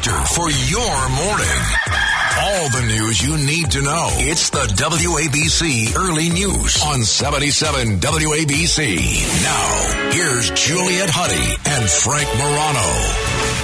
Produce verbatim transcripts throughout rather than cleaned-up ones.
booster for your morning. All the news you need to know. It's the W A B C Early News on seventy-seven W A B C. Now, here's Juliet Huddy and Frank Morano.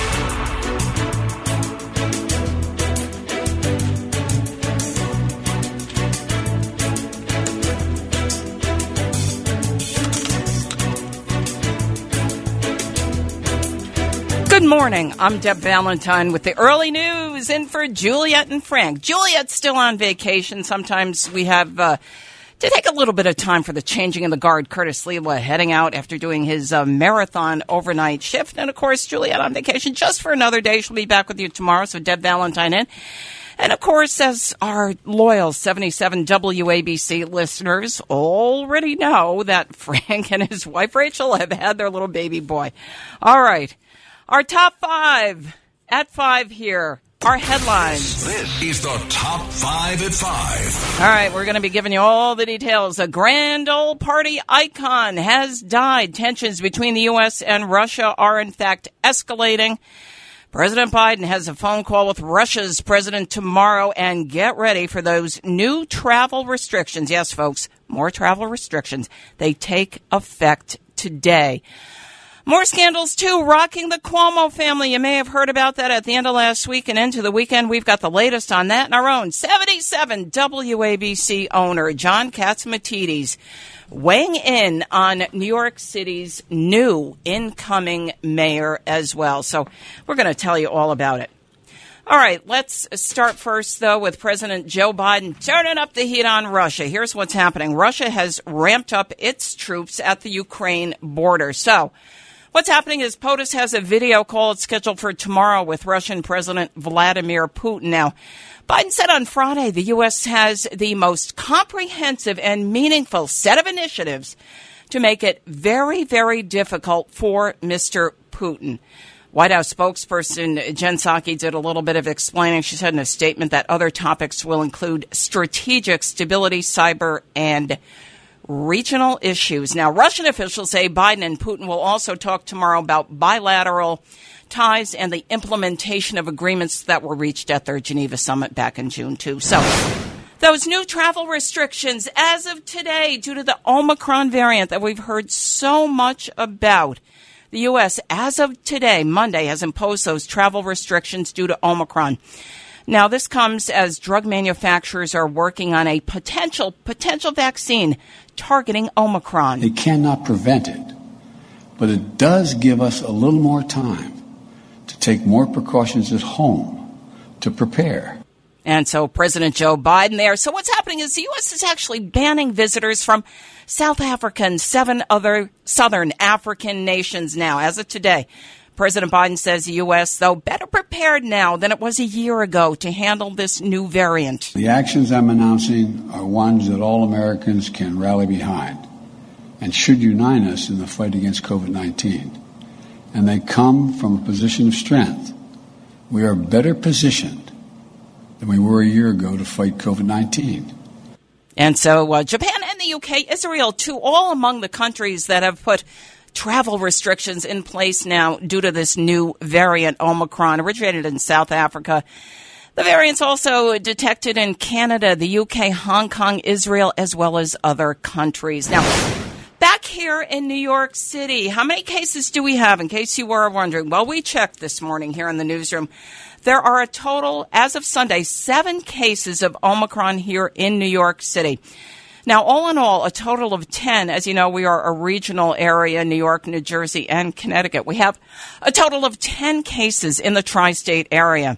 Good morning. I'm Deb Valentine with the early news in for Juliet and Frank. Juliet's still on vacation. Sometimes we have uh, to take a little bit of time for the changing of the guard. Curtis Lewa heading out after doing his uh, marathon overnight shift. And, of course, Juliet on vacation just for another day. She'll be back with you tomorrow, so Deb Valentine in. And, of course, as our loyal seventy-seven W A B C listeners already know, that Frank and his wife Rachel have had their little baby boy. All right. Our top five at five here. Our headlines. This is the top five at five. All right, we're going to be giving you all the details. A grand old party icon has died. Tensions between the U S and Russia are, in fact, escalating. President Biden has a phone call with Russia's president tomorrow, and get ready for those new travel restrictions. Yes, folks, more travel restrictions. They take effect today. More scandals, too, rocking the Cuomo family. You may have heard about that at the end of last week and into the weekend. We've got the latest on that in our own seventy-seven W A B C owner, John Catsimatidis, weighing in on New York City's new incoming mayor as well. So we're going to tell you all about it. All right, let's start first, though, with President Joe Biden turning up the heat on Russia. Here's what's happening. Russia has ramped up its troops at the Ukraine border. So what's happening is POTUS has a video call it's scheduled for tomorrow with Russian President Vladimir Putin. Now, Biden said on Friday the U S has the most comprehensive and meaningful set of initiatives to make it very, very difficult for Mister Putin. White House spokesperson Jen Psaki did a little bit of explaining. She said in a statement that other topics will include strategic stability, cyber, and regional issues. Now, Russian officials say Biden and Putin will also talk tomorrow about bilateral ties and the implementation of agreements that were reached at their Geneva summit back in June, too. So those new travel restrictions as of today due to the Omicron variant that we've heard so much about. The U S, as of today, Monday, has imposed those travel restrictions due to Omicron. Now, this comes as drug manufacturers are working on a potential potential vaccine targeting Omicron. They cannot prevent it, but it does give us a little more time to take more precautions at home to prepare. And so President Joe Biden there. So what's happening is the U S is actually banning visitors from South Africa and seven other southern African nations now. As of today, President Biden says the U S, though, better prepared now than it was a year ago to handle this new variant. The actions I'm announcing are ones that all Americans can rally behind and should unite us in the fight against COVID nineteen. And they come from a position of strength. We are better positioned than we were a year ago to fight COVID nineteen. And so uh, Japan and the U K, Israel, too, all among the countries that have put travel restrictions in place now due to this new variant, Omicron, originated in South Africa. The variant's also detected in Canada, the U K, Hong Kong, Israel, as well as other countries. Now, back here in New York City, how many cases do we have, in case you were wondering? Well, we checked this morning here in the newsroom. There are a total, as of Sunday, seven cases of Omicron here in New York City. Now, all in all, a total of ten. As you know, we are a regional area, New York, New Jersey, and Connecticut. We have a total of ten cases in the tri-state area.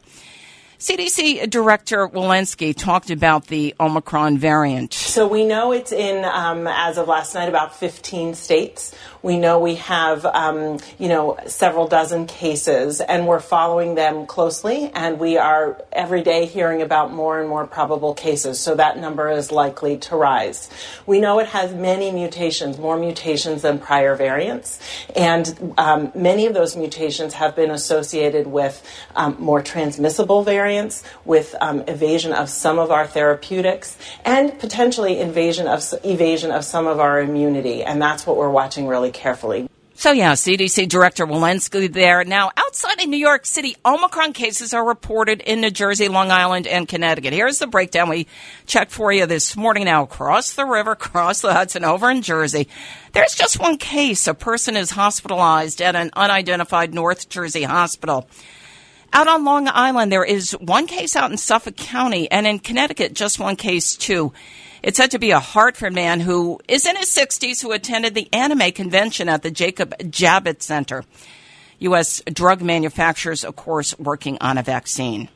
C D C Director Walensky talked about the Omicron variant. So we know it's in, um, as of last night, about fifteen states. We know we have, um, you know, several dozen cases, and we're following them closely, and we are every day hearing about more and more probable cases, so that number is likely to rise. We know it has many mutations, more mutations than prior variants, and um, many of those mutations have been associated with um, more transmissible variants, with um, evasion of some of our therapeutics, and potentially invasion of, evasion of some of our immunity, and that's what we're watching really carefully. So, yeah, C D C Director Walensky there. Now, outside of New York City, Omicron cases are reported in New Jersey, Long Island, and Connecticut. Here's the breakdown we checked for you this morning. Now, across the river, across the Hudson, over in Jersey, there's just one case. A person is hospitalized at an unidentified North Jersey hospital. Out on Long Island, there is one case out in Suffolk County, and in Connecticut, just one case, too. It's said to be a Hartford man who is in his sixties who attended the anime convention at the Jacob Javits Center. U S drug manufacturers, of course, working on a vaccine.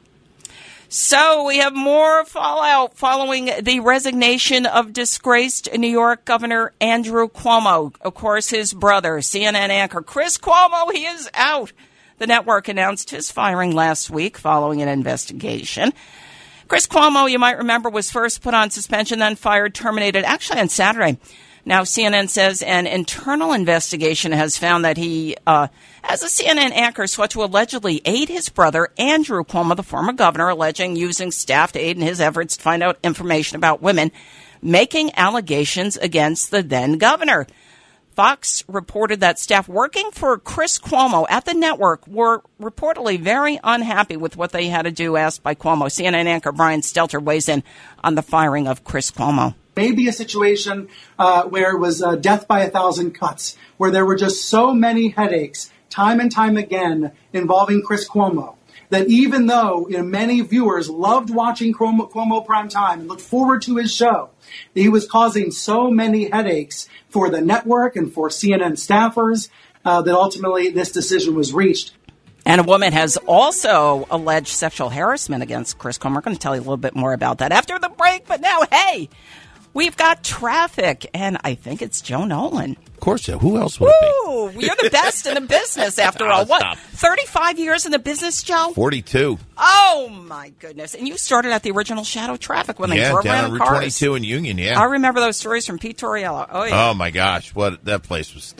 So we have more fallout following the resignation of disgraced New York Governor Andrew Cuomo. Of course, his brother, C N N anchor Chris Cuomo, he is out. The network announced his firing last week following an investigation. Chris Cuomo, you might remember, was first put on suspension, then fired, terminated, actually on Saturday. Now, C N N says an internal investigation has found that he, uh, as a C N N anchor, sought to allegedly aid his brother, Andrew Cuomo, the former governor, alleging using staff to aid in his efforts to find out information about women, making allegations against the then governor. Fox reported that staff working for Chris Cuomo at the network were reportedly very unhappy with what they had to do, asked by Cuomo. C N N anchor Brian Stelter weighs in on the firing of Chris Cuomo. Maybe a situation uh, where it was uh, death by a thousand cuts, where there were just so many headaches time and time again involving Chris Cuomo, that even though you know, many viewers loved watching Cuomo, Cuomo Prime Time and looked forward to his show, he was causing so many headaches for the network and for C N N staffers uh, that ultimately this decision was reached. And a woman has also alleged sexual harassment against Chris Cuomo. We're going to tell you a little bit more about that after the break. But now, hey, we've got traffic, and I think it's Joe Nolan. Of course, yeah. Who else would Woo! it be? You're the best in the business after all. What, Stop. thirty-five years in the business, Joe? forty-two. Oh, my goodness. And you started at the original Shadow Traffic when they yeah, drove down around on Route cars. twenty-two in Union, yeah. I remember those stories from Pete Torriello. Oh, yeah. Oh, my gosh. What that place was.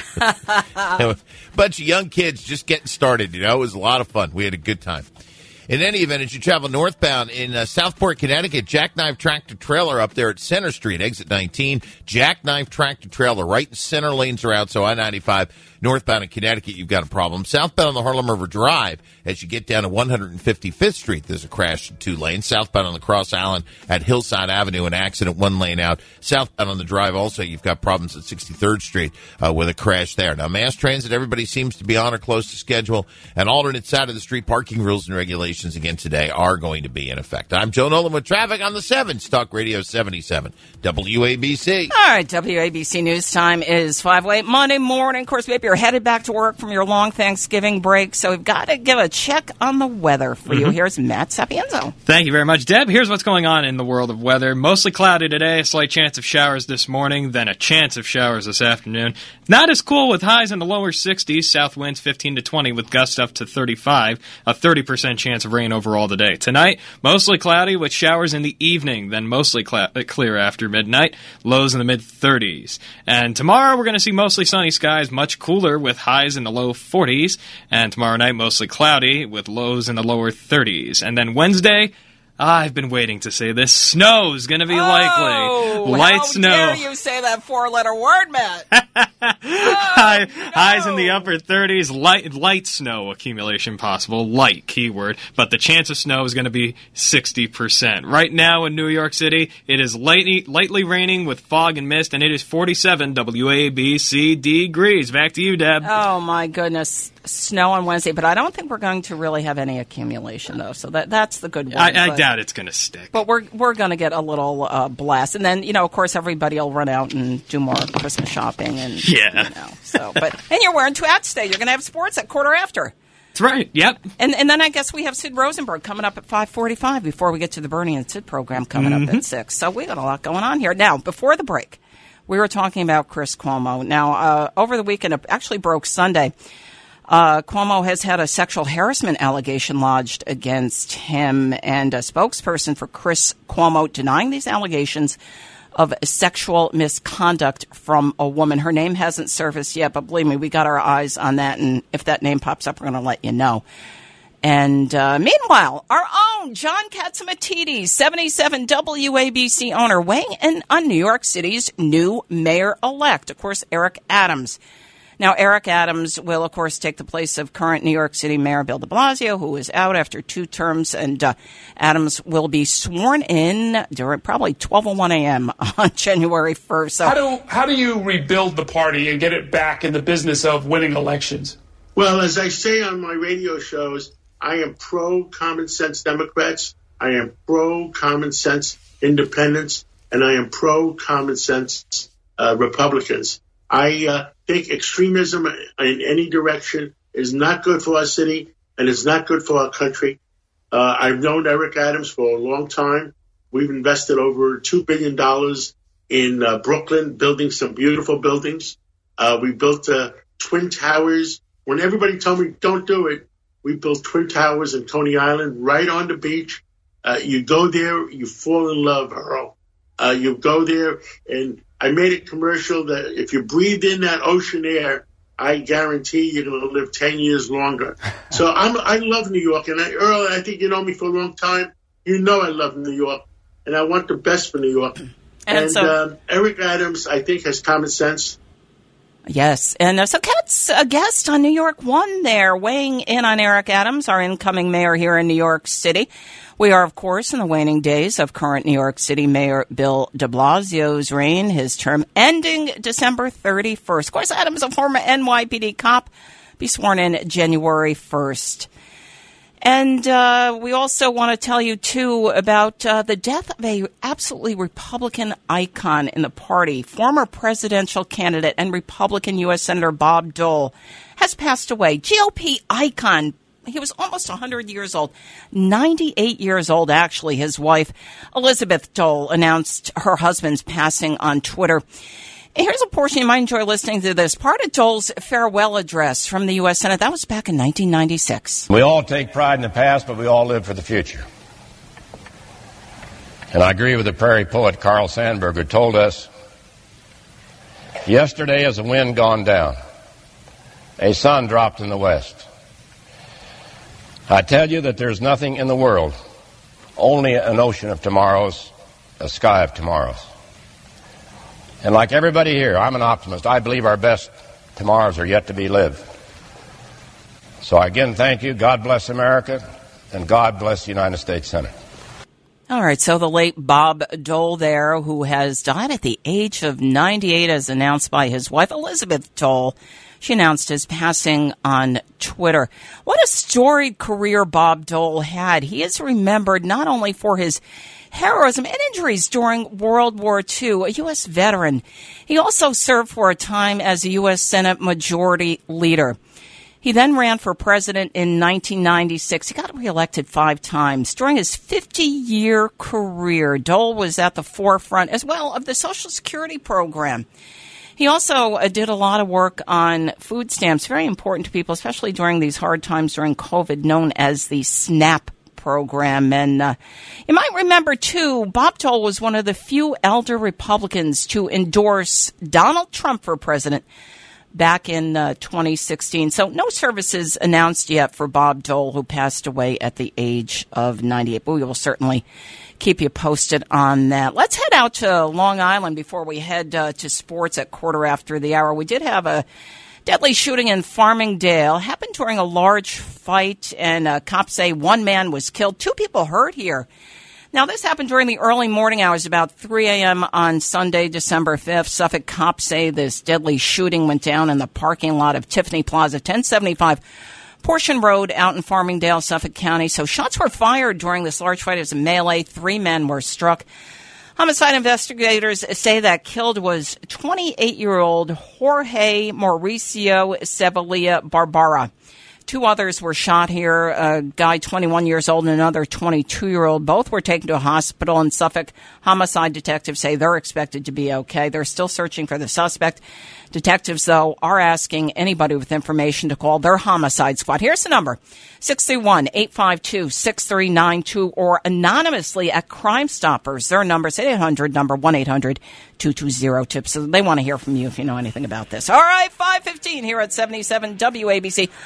Bunch of young kids just getting started, you know. It was a lot of fun. We had a good time. In any event, as you travel northbound in uh, Southport, Connecticut, jackknife tractor trailer up there at Center Street, exit nineteen. Jackknife tractor trailer right in center lanes are out, so I ninety-five northbound in Connecticut, you've got a problem. Southbound on the Harlem River Drive, as you get down to one hundred fifty-fifth Street, there's a crash in two lanes. Southbound on the Cross Island at Hillside Avenue, an accident, one lane out. Southbound on the Drive also, you've got problems at sixty-third Street uh, with a crash there. Now, mass transit, everybody seems to be on or close to schedule. An alternate side of the street parking rules and regulations again today are going to be in effect. I'm Joe Nolan with traffic on the seven, Stock Radio seventy-seven, W A B C. All right, W A B C News Time is five oh eight Monday morning. Of course, maybe you're headed back to work from your long Thanksgiving break, so we've got to give a check on the weather for mm-hmm. you. Here's Matt Sapienzo. Thank you very much, Deb. Here's what's going on in the world of weather. Mostly cloudy today, a slight chance of showers this morning, then a chance of showers this afternoon. Not as cool with highs in the lower sixties, south winds fifteen to twenty with gusts up to thirty-five, a thirty percent chance of rain overall today. Tonight, mostly cloudy with showers in the evening, then mostly cl- clear after midnight, lows in the mid-thirties. And tomorrow, we're going to see mostly sunny skies, much cooler with highs in the low forties, and tomorrow night, mostly cloudy with lows in the lower thirties. And then Wednesday, I've been waiting to say this. Snow's going to be oh, likely. Light how snow. How dare you say that four-letter word, Matt? oh, High, no. Highs in the upper thirties. Light, light snow accumulation possible. Light, keyword. But the chance of snow is going to be sixty percent. Right now in New York City, it is lightly, lightly raining with fog and mist, and it is forty-seven W A B C degrees. Back to you, Deb. Oh, my goodness. Snow on Wednesday, but I don't think we're going to really have any accumulation, though. So that that's the good one. I, I but, doubt it's going to stick. But we're we're going to get a little uh, blast, and then you know, of course, everybody will run out and do more Christmas shopping, and yeah. You know, so, but and you're wearing twats today. You're going to have sports at quarter after. That's right. Yep. And and then I guess we have Sid Rosenberg coming up at five forty-five before we get to the Bernie and Sid program coming mm-hmm. up at six. So we got a lot going on here. Now, before the break, we were talking about Chris Cuomo. Now, uh, over the weekend, it actually broke Sunday. Uh, Cuomo has had a sexual harassment allegation lodged against him, and a spokesperson for Chris Cuomo denying these allegations of sexual misconduct from a woman. Her name hasn't surfaced yet, but believe me, we got our eyes on that, and if that name pops up, we're going to let you know. And uh, meanwhile, our own John Catsimatidis, seventy-seven W A B C owner, weighing in on New York City's new mayor-elect, of course, Eric Adams. Now, Eric Adams will, of course, take the place of current New York City Mayor Bill de Blasio, who is out after two terms, and uh, Adams will be sworn in during probably twelve oh one a.m. on January first. So, how do how do you rebuild the party and get it back in the business of winning elections? Well, as I say on my radio shows, I am pro-common sense Democrats, I am pro-common sense independents, and I am pro-common sense uh, Republicans. I uh, think extremism in any direction is not good for our city, and it's not good for our country. Uh, I've known Eric Adams for a long time. We've invested over two billion dollars in uh, Brooklyn, building some beautiful buildings. Uh, we built uh, Twin Towers. When everybody told me don't do it, we built Twin Towers in Coney Island right on the beach. Uh, you go there, you fall in love, Earl. Uh, you go there, and I made a commercial that if you breathe in that ocean air, I guarantee you're going to live ten years longer. So I'm, I love New York. And I, Earl, I think you know me for a long time. You know I love New York, and I want the best for New York. And, and so, um, Eric Adams, I think, has common sense. Yes. And uh, so Kat's a guest on New York One there, weighing in on Eric Adams, our incoming mayor here in New York City. We are, of course, in the waning days of current New York City Mayor Bill de Blasio's reign, his term ending December thirty-first. Of course, Adams, a former N Y P D cop, be sworn in January first. And uh, we also want to tell you, too, about uh, the death of a absolutely Republican icon in the party. Former presidential candidate and Republican U S Senator Bob Dole has passed away. G O P icon. He was almost one hundred years old, ninety-eight years old, actually. His wife, Elizabeth Dole, announced her husband's passing on Twitter. Here's a portion you might enjoy listening to this. Part of Dole's farewell address from the U S Senate. That was back in nineteen ninety-six. We all take pride in the past, but we all live for the future. And I agree with the prairie poet Carl Sandburg, who told us, yesterday is a wind gone down, a sun dropped in the west. I tell you that there's nothing in the world, only an ocean of tomorrows, a sky of tomorrows. And like everybody here, I'm an optimist. I believe our best tomorrows are yet to be lived. So again, thank you. God bless America, and God bless the United States Senate. All right, so the late Bob Dole there, who has died at the age of ninety-eight, as announced by his wife, Elizabeth Dole. She announced his passing on Twitter. What a storied career Bob Dole had. He is remembered not only for his heroism and injuries during World War Two, a U S veteran. He also served for a time as a U S Senate Majority Leader. He then ran for president in nineteen ninety-six. He got reelected five times. During his fifty-year career, Dole was at the forefront as well of the Social Security program. He also uh, did a lot of work on food stamps, very important to people, especially during these hard times during COVID, known as the SNAP program. And uh, you might remember, too, Bob Dole was one of the few elder Republicans to endorse Donald Trump for president back in uh, twenty sixteen. So no services announced yet for Bob Dole, who passed away at the age of ninety-eight. But we will certainly keep you posted on that. Let's head out to Long Island before we head uh, to sports at quarter after the hour. We did have a deadly shooting in Farmingdale. Happened during a large fight, and uh, cops say one man was killed. Two people hurt here. Now, this happened during the early morning hours, about three a.m. on Sunday, December fifth. Suffolk cops say this deadly shooting went down in the parking lot of Tiffany Plaza, ten seventy-five Portion Road out in Farmingdale, Suffolk County. So shots were fired during this large fight. It was a melee. Three men were struck. Homicide investigators say that killed was twenty-eight-year-old Jorge Mauricio Sevilla Barbara. Two others were shot here, a guy twenty-one years old and another twenty-two-year-old. Both were taken to a hospital in Suffolk. Homicide detectives say they're expected to be okay. They're still searching for the suspect. Detectives, though, are asking anybody with information to call their homicide squad. Here's the number, six three one, eight five two, six three nine two, or anonymously at Crime Stoppers. Their number is eight hundred, number one eight hundred, two two zero, TIPS. So they want to hear from you if you know anything about this. All right, five fifteen here at seventy-seven W A B C. Lots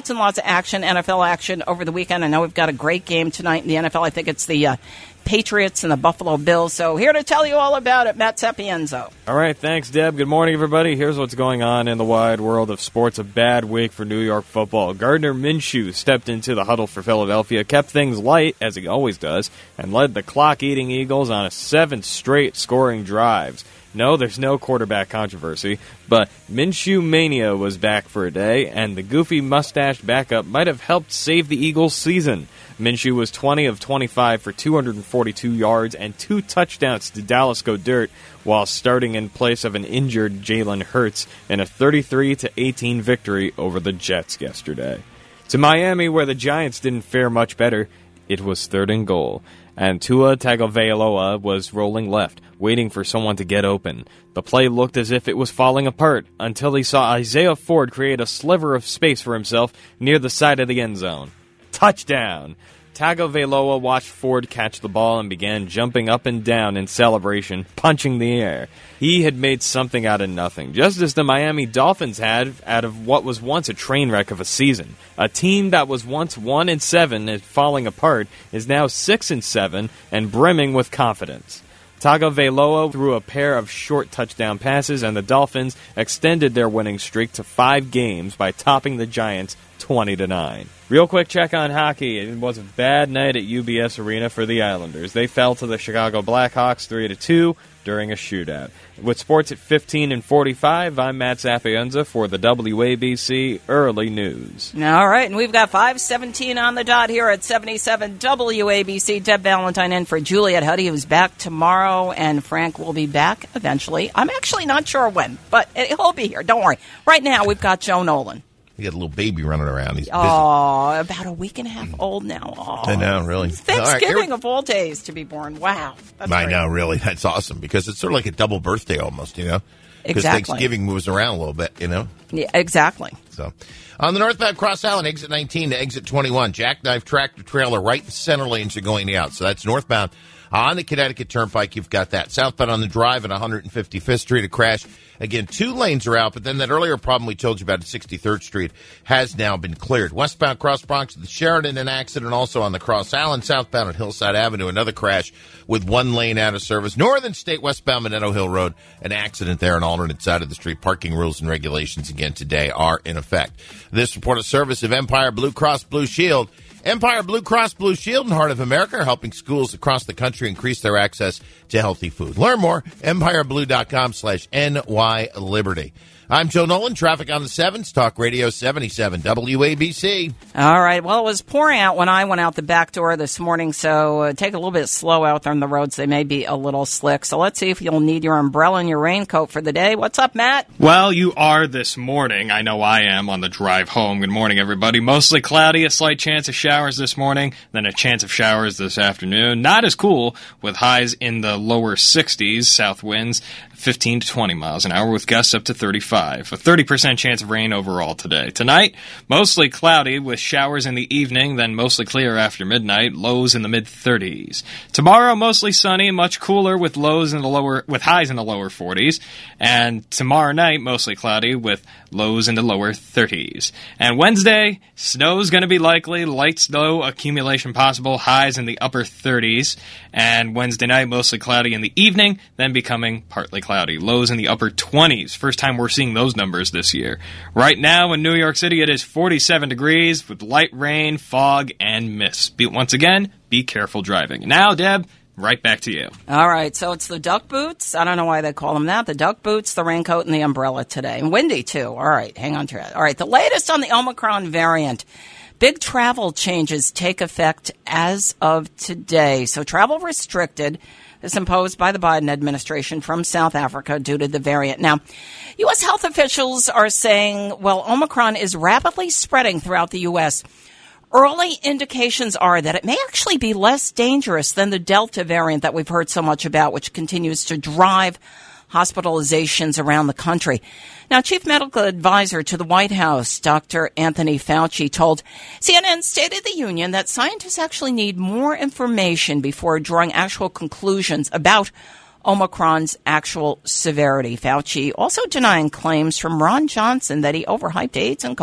lots and lots of action, N F L action over the weekend. I know we've got a great game tonight in the N F L. I think it's the uh, Patriots and the Buffalo Bills. So here to tell you all about it, Matt Sapienza. All right, thanks, Deb. Good morning, everybody. Here's what's going on in the wide world of sports. A bad week for New York football. Gardner Minshew stepped into the huddle for Philadelphia, kept things light, as he always does, and led the clock-eating Eagles on a seventh straight scoring drives. No, there's no quarterback controversy, but Minshew Mania was back for a day, and the goofy mustached backup might have helped save the Eagles' season. Minshew was twenty of twenty-five for two hundred forty-two yards and two touchdowns to Dallas Go Dirt, while starting in place of an injured Jalen Hurts in a thirty-three to eighteen victory over the Jets yesterday. To Miami, where the Giants didn't fare much better, it was third and goal, and Tua Tagovailoa was rolling left, waiting for someone to get open. The play looked as if it was falling apart until he saw Isaiah Ford create a sliver of space for himself near the side of the end zone. Touchdown! Tagovailoa watched Ford catch the ball and began jumping up and down in celebration, punching the air. He had made something out of nothing, just as the Miami Dolphins had out of what was once a train wreck of a season. A team that was once one and seven and falling apart is now six and seven and brimming with confidence. Tagovailoa threw a pair of short touchdown passes, and the Dolphins extended their winning streak to five games by topping the Giants twenty to nine. Real quick check on hockey. It was a bad night at U B S Arena for the Islanders. They fell to the Chicago Blackhawks three to two during a shootout. With sports at fifteen and forty-five, I'm Matt Sapienza for the W A B C Early News. All right, and we've got five seventeen on the dot here at seventy-seven W A B C. Deb Valentine in for Juliet Huddy, who's back tomorrow, and Frank will be back eventually. I'm actually not sure when, but he'll be here. Don't worry. Right now, we've got Joe Nolan. He got a little baby running around. He's busy. Oh, about a week and a half old now. Oh, I know, really. Thanksgiving all right, of all days to be born. Wow. That's I great. know, really. That's awesome because it's sort of like a double birthday almost, you know? Because Exactly. Thanksgiving moves around a little bit, you know? Yeah, exactly. So, on the northbound Cross Island, exit nineteen to exit twenty-one, jackknife tractor trailer right in center lanes are going out. So that's northbound. On the Connecticut Turnpike, you've got that. Southbound on the drive at one hundred fifty-fifth Street, a crash. Again, two lanes are out, but then that earlier problem we told you about at sixty-third Street has now been cleared. Westbound Cross Bronx, the Sheridan, an accident also on the Cross Island. Southbound at Hillside Avenue, another crash with one lane out of service. Northern State westbound Minetto Hill Road, an accident there on alternate side of the street. Parking rules and regulations again today are in effect. This report of service of Empire Blue Cross Blue Shield. Empire Blue Cross Blue Shield and Heart of America are helping schools across the country increase their access to healthy food. Learn more, empireblue.com slash NY Liberty. I'm Joe Nolan, traffic on the sevens, Talk Radio seventy-seven W A B C. All right. Well, it was pouring out when I went out the back door this morning, so uh, take a little bit slow out there on the roads. They may be a little slick. So let's see if you'll need your umbrella and your raincoat for the day. What's up, Matt? Well, you are this morning. I know I am on the drive home. Good morning, everybody. Mostly cloudy, a slight chance of showers this morning, then a chance of showers this afternoon. Not as cool, with highs in the lower sixties, south winds fifteen to twenty miles an hour with gusts up to thirty-five. A thirty percent chance of rain overall today. Tonight, mostly cloudy with showers in the evening, then mostly clear after midnight, lows in the mid-thirties. Tomorrow, mostly sunny, much cooler with lows in the lower with highs in the lower forties. And tomorrow night, mostly cloudy with lows in the lower thirties. And Wednesday, snow's going to be likely, light snow accumulation possible, highs in the upper thirties. And Wednesday night, mostly cloudy in the evening, then becoming partly cloudy. Lows in the upper twenties. First time we're seeing those numbers this year. Right now in New York City, it is forty-seven degrees with light rain, fog, and mist. Be- once again, be careful driving. Now, Deb, right back to you. All right, so it's the duck boots. I don't know why they call them that. The duck boots, the raincoat, and the umbrella today. And windy, too. All right, hang on to that. All right, the latest on the Omicron variant. Big travel changes take effect as of today. So travel restricted is imposed by the Biden administration from South Africa due to the variant. Now, U S health officials are saying, well, Omicron is rapidly spreading throughout the U S. Early indications are that it may actually be less dangerous than the Delta variant that we've heard so much about, which continues to drive hospitalizations around the country. Now, Chief Medical Advisor to the White House, Doctor Anthony Fauci, told C N N State of the Union that scientists actually need more information before drawing actual conclusions about Omicron's actual severity. Fauci also denying claims from Ron Johnson that he overhyped AIDS and COVID.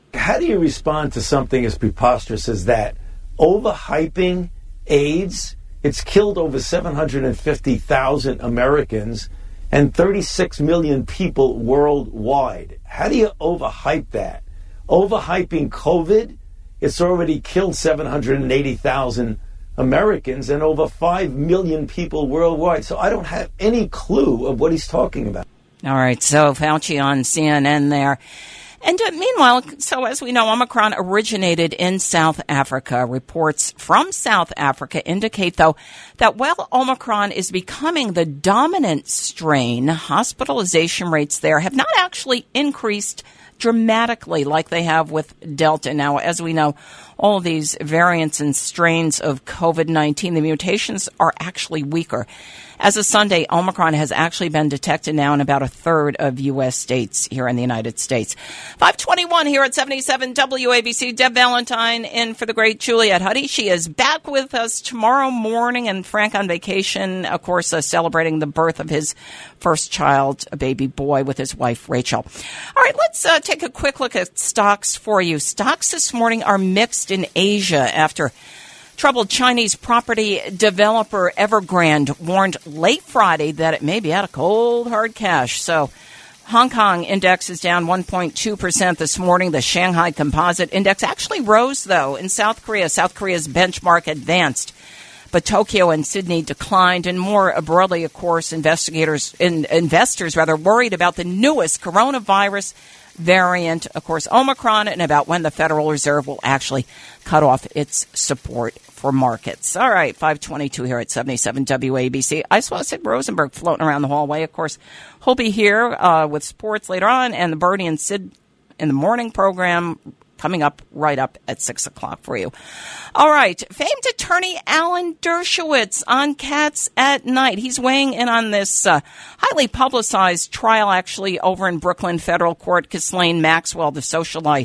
How do you respond to something as preposterous as that? Overhyping AIDS, it's killed over seven hundred fifty thousand Americans and thirty-six million people worldwide. How do you overhype that? Overhyping COVID, it's already killed seven hundred eighty thousand Americans and over five million people worldwide. So I don't have any clue of what he's talking about. All right, so Fauci on C N N there. And uh, meanwhile, so as we know, Omicron originated in South Africa. Reports from South Africa indicate, though, that while Omicron is becoming the dominant strain, hospitalization rates there have not actually increased dramatically like they have with Delta. Now, as we know, all of these variants and strains of COVID nineteen, the mutations are actually weaker. As of Sunday, Omicron has actually been detected now in about a third of U S states here in the United States. five twenty-one here at seventy-seven W A B C. Deb Valentine in for the great Juliette Huddy. She is back with us tomorrow morning, and Frank on vacation, of course, uh, celebrating the birth of his first child, a baby boy, with his wife, Rachel. All right, let's uh, take a quick look at stocks for you. Stocks this morning are mixed in Asia after troubled Chinese property developer Evergrande warned late Friday that it may be out of cold, hard cash. So Hong Kong index is down one point two percent this morning. The Shanghai Composite Index actually rose, though, in South Korea. South Korea's benchmark advanced, but Tokyo and Sydney declined. And more broadly, of course, investigators, in, investors rather worried about the newest coronavirus variant, of course, Omicron, and about when the Federal Reserve will actually cut off its support for markets. All right, five twenty-two here at seventy-seven W A B C. I saw Sid Rosenberg floating around the hallway. Of course, he'll be here uh, with sports later on, and the Bernie and Sid in the morning program coming up right up at six o'clock for you. All right, famed attorney Alan Dershowitz on Cats at Night. He's weighing in on this uh, highly publicized trial, actually, over in Brooklyn Federal Court. Ghislaine Maxwell, the socialite,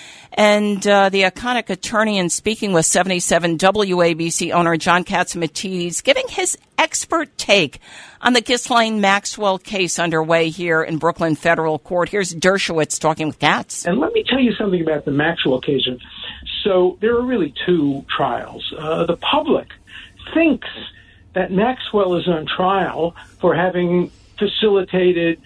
and uh, the iconic attorney, and speaking with seventy-seven W A B C owner John Catsimatidis, giving his expert take on the Ghislaine Maxwell case underway here in Brooklyn Federal Court. Here's Dershowitz talking with Katz. And let me tell you something about the Maxwell case. So there are really two trials. Uh, the public thinks that Maxwell is on trial for having facilitated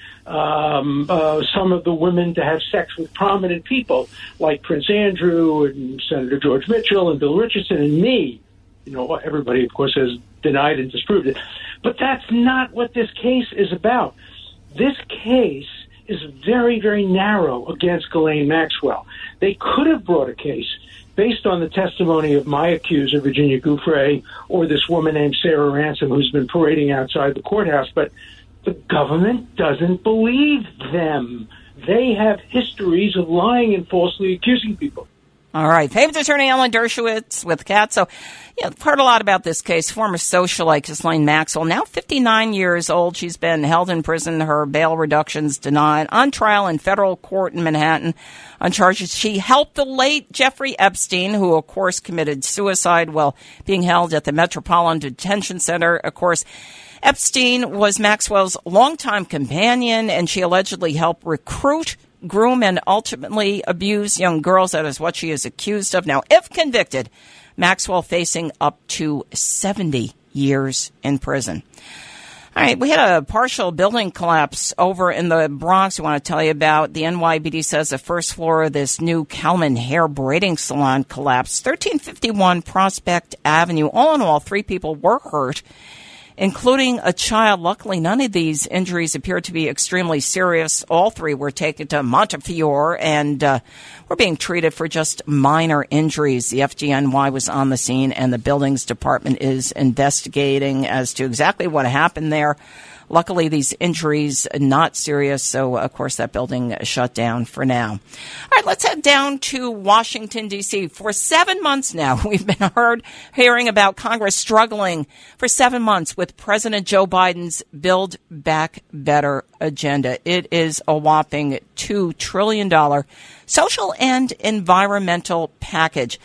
um, uh, some of the women to have sex with prominent people like Prince Andrew and Senator George Mitchell and Bill Richardson and me. You know, everybody, of course, has denied and disproved it. But that's not what this case is about. This case is very, very narrow against Ghislaine Maxwell. They could have brought a case based on the testimony of my accuser, Virginia Giuffre, or this woman named Sarah Ransom, who's been parading outside the courthouse. But the government doesn't believe them. They have histories of lying and falsely accusing people. All right. Famed attorney Alan Dershowitz with Kat. So, yeah, I've heard a lot about this case. Former socialite Ghislaine Maxwell, now fifty-nine years old. She's been held in prison. Her bail reductions denied. On trial in federal court in Manhattan on charges she helped the late Jeffrey Epstein, who, of course, committed suicide while being held at the Metropolitan Detention Center. Of course, Epstein was Maxwell's longtime companion, and she allegedly helped recruit, groom, and ultimately abuse young girls. That is what she is accused of. Now, if convicted, Maxwell facing up to seventy years in prison. All right, we had a partial building collapse over in the Bronx we want to tell you about. The N Y B D says the first floor of this new Kalman hair braiding salon collapsed. thirteen fifty-one Prospect Avenue. All in all, three people were hurt, including a child. Luckily, none of these injuries appear to be extremely serious. All three were taken to Montefiore and uh, were being treated for just minor injuries. The F D N Y was on the scene, and the buildings department is investigating as to exactly what happened there. Luckily, these injuries not serious, so, of course, that building shut down for now. All right, let's head down to Washington, D C. For seven months now, we've been heard hearing about Congress struggling for seven months with President Joe Biden's Build Back Better agenda. It is a whopping two trillion dollars social and environmental package.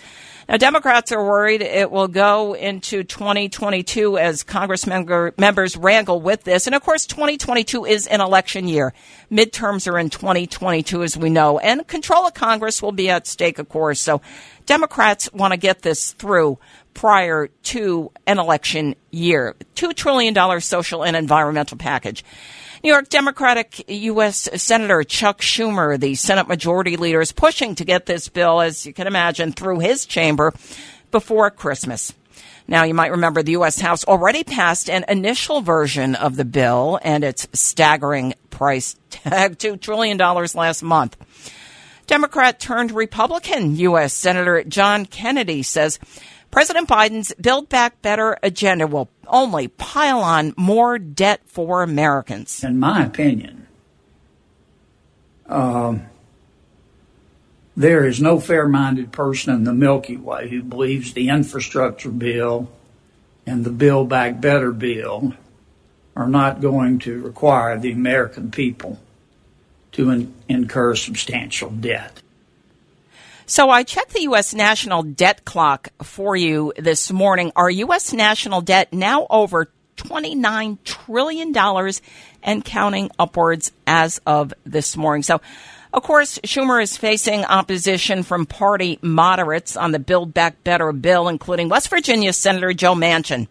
Now, Democrats are worried it will go into twenty twenty-two as Congress member, members wrangle with this. And, of course, twenty twenty-two is an election year. Midterms are in twenty twenty-two, as we know. And control of Congress will be at stake, of course. So Democrats want to get this through prior to an election year. two trillion dollars social and environmental package. New York Democratic U S Senator Chuck Schumer, the Senate Majority Leader, is pushing to get this bill, as you can imagine, through his chamber before Christmas. Now, you might remember the U S House already passed an initial version of the bill and its staggering price tag, two trillion dollars last month. Democrat turned Republican U S Senator John Kennedy says President Biden's Build Back Better agenda will only pile on more debt for Americans. In my opinion, um, there is no fair-minded person in the Milky Way who believes the infrastructure bill and the Build Back Better bill are not going to require the American people to in- incur substantial debt. So I checked the U S national debt clock for you this morning. Our U S national debt now over twenty-nine trillion dollars and counting upwards as of this morning. So, of course, Schumer is facing opposition from party moderates on the Build Back Better bill, including West Virginia Senator Joe Manchin.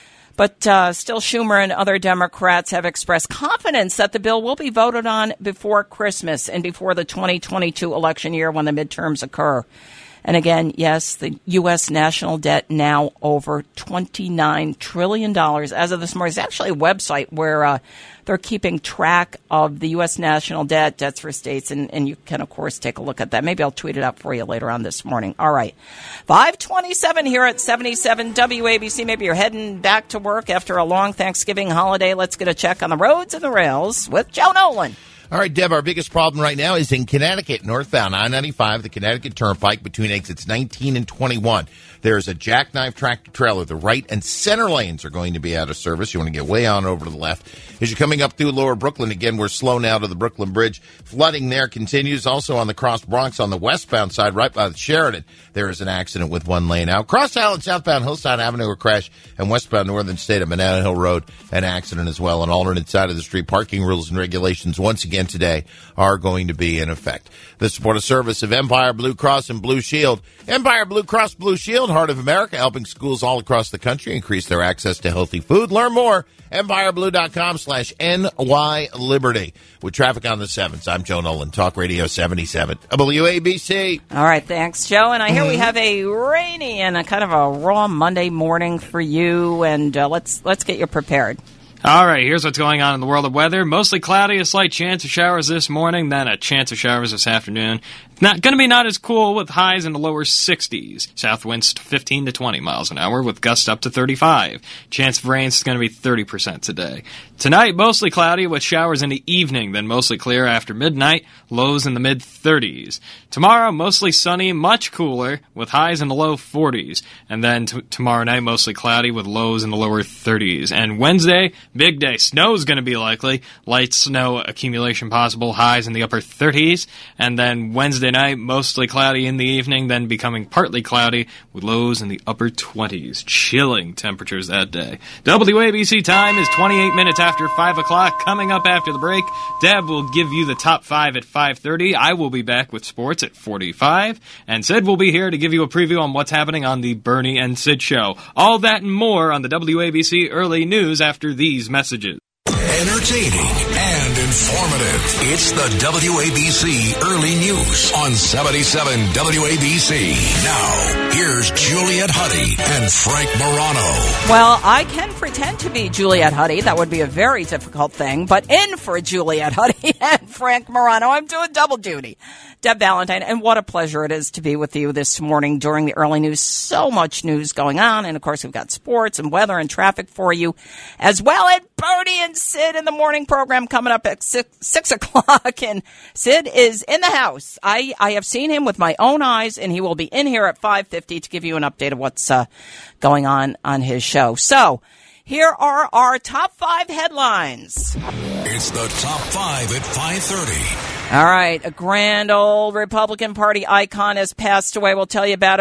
But uh, still, Schumer and other Democrats have expressed confidence that the bill will be voted on before Christmas and before the twenty twenty-two election year when the midterms occur. And again, yes, the U S national debt now over twenty-nine trillion dollars. As of this morning, it's actually a website where uh, they're keeping track of the U S national debt, debts for states, and, and you can, of course, take a look at that. Maybe I'll tweet it out for you later on this morning. All right. five twenty-seven here at seventy-seven W A B C. Maybe you're heading back to work after a long Thanksgiving holiday. Let's get a check on the roads and the rails with Joe Nolan. All right, Deb, our biggest problem right now is in Connecticut, northbound I ninety-five, the Connecticut Turnpike between exits nineteen and twenty-one. There's a jackknife tractor trailer. The right and center lanes are going to be out of service. You want to get way on over to the left. As you're coming up through Lower Brooklyn, again, we're slow now to the Brooklyn Bridge. Flooding there continues. Also on the Cross Bronx on the westbound side, right by the Sheridan, there is an accident with one lane out. Cross Island, southbound Hillside Avenue, a crash, and westbound Northern State of Banana Hill Road, an accident as well. On alternate side of the street, parking rules and regulations once again today are going to be in effect. The support of service of Empire Blue Cross and Blue Shield. Empire Blue Cross Blue Shield, Heart of America, helping schools all across the country increase their access to healthy food. Learn more, empireblue.com slash NY Liberty. With traffic on the sevens, I'm Joe Nolan, Talk Radio seventy-seven, W A B C. All right, thanks, Joe. And I hear mm-hmm. we have a rainy and a kind of a raw Monday morning for you, and uh, let's let's get you prepared. All right, here's what's going on in the world of weather. Mostly cloudy, a slight chance of showers this morning, then a chance of showers this afternoon. Not going to be not as cool with highs in the lower sixties. South winds fifteen to twenty miles an hour with gusts up to thirty-five. Chance of rain is going to be thirty percent today. Tonight, mostly cloudy with showers in the evening, then mostly clear after midnight, lows in the mid-thirties. Tomorrow, mostly sunny, much cooler with highs in the low forties. And then t- tomorrow night, mostly cloudy with lows in the lower thirties. And Wednesday, big day. Snow's going to be likely. Light snow accumulation possible, highs in the upper thirties. And then Wednesday night, mostly cloudy in the evening, then becoming partly cloudy with lows in the upper twenties. Chilling temperatures that day. W A B C time is twenty-eight minutes after five o'clock. Coming up after the break, Deb will give you the top five at five thirty. I will be back with sports at forty-five. And Sid will be here to give you a preview on what's happening on the Bernie and Sid show. All that and more on the W A B C Early News after these messages. Entertaining and informative. It's the W A B C Early News on seventy-seven W A B C. Now, here's Juliet Huddy and Frank Morano. Well, I can pretend to be Juliet Huddy. That would be a very difficult thing. But in for Juliet Huddy and Frank Morano, I'm doing double duty. Deb Valentine, and what a pleasure it is to be with you this morning during the early news. So much news going on, and of course we've got sports and weather and traffic for you, as well as Bernie and Sid in the morning program coming up at six, six o'clock, and Sid is in the house. I, I have seen him with my own eyes, and he will be in here at five fifty to give you an update of what's uh, going on on his show. So, here are our top five headlines. It's the top five at five thirty. All right, a grand old Republican Party icon has passed away. We'll tell you about it.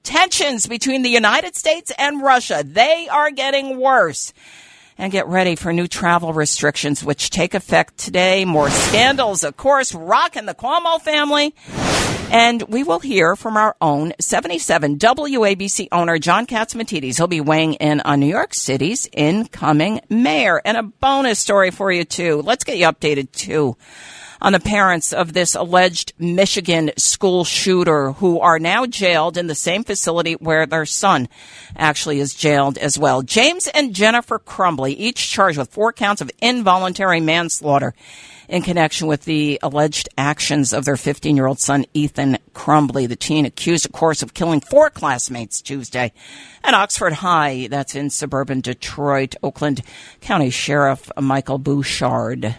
tensions between the United States and Russia, they are getting worse. And get ready for new travel restrictions, which take effect today. More scandals, of course, rocking the Cuomo family. And we will hear from our own seventy-seven W A B C owner, John Catsimatidis. He'll be weighing in on New York City's incoming mayor. And a bonus story for you, too. Let's get you updated, too, on the parents of this alleged Michigan school shooter who are now jailed in the same facility where their son actually is jailed as well. James and Jennifer Crumbley, each charged with four counts of involuntary manslaughter in connection with the alleged actions of their fifteen-year-old son, Ethan Crumbley. The teen accused, of course, of killing four classmates Tuesday at Oxford High. That's in suburban Detroit. Oakland County Sheriff Michael Bouchard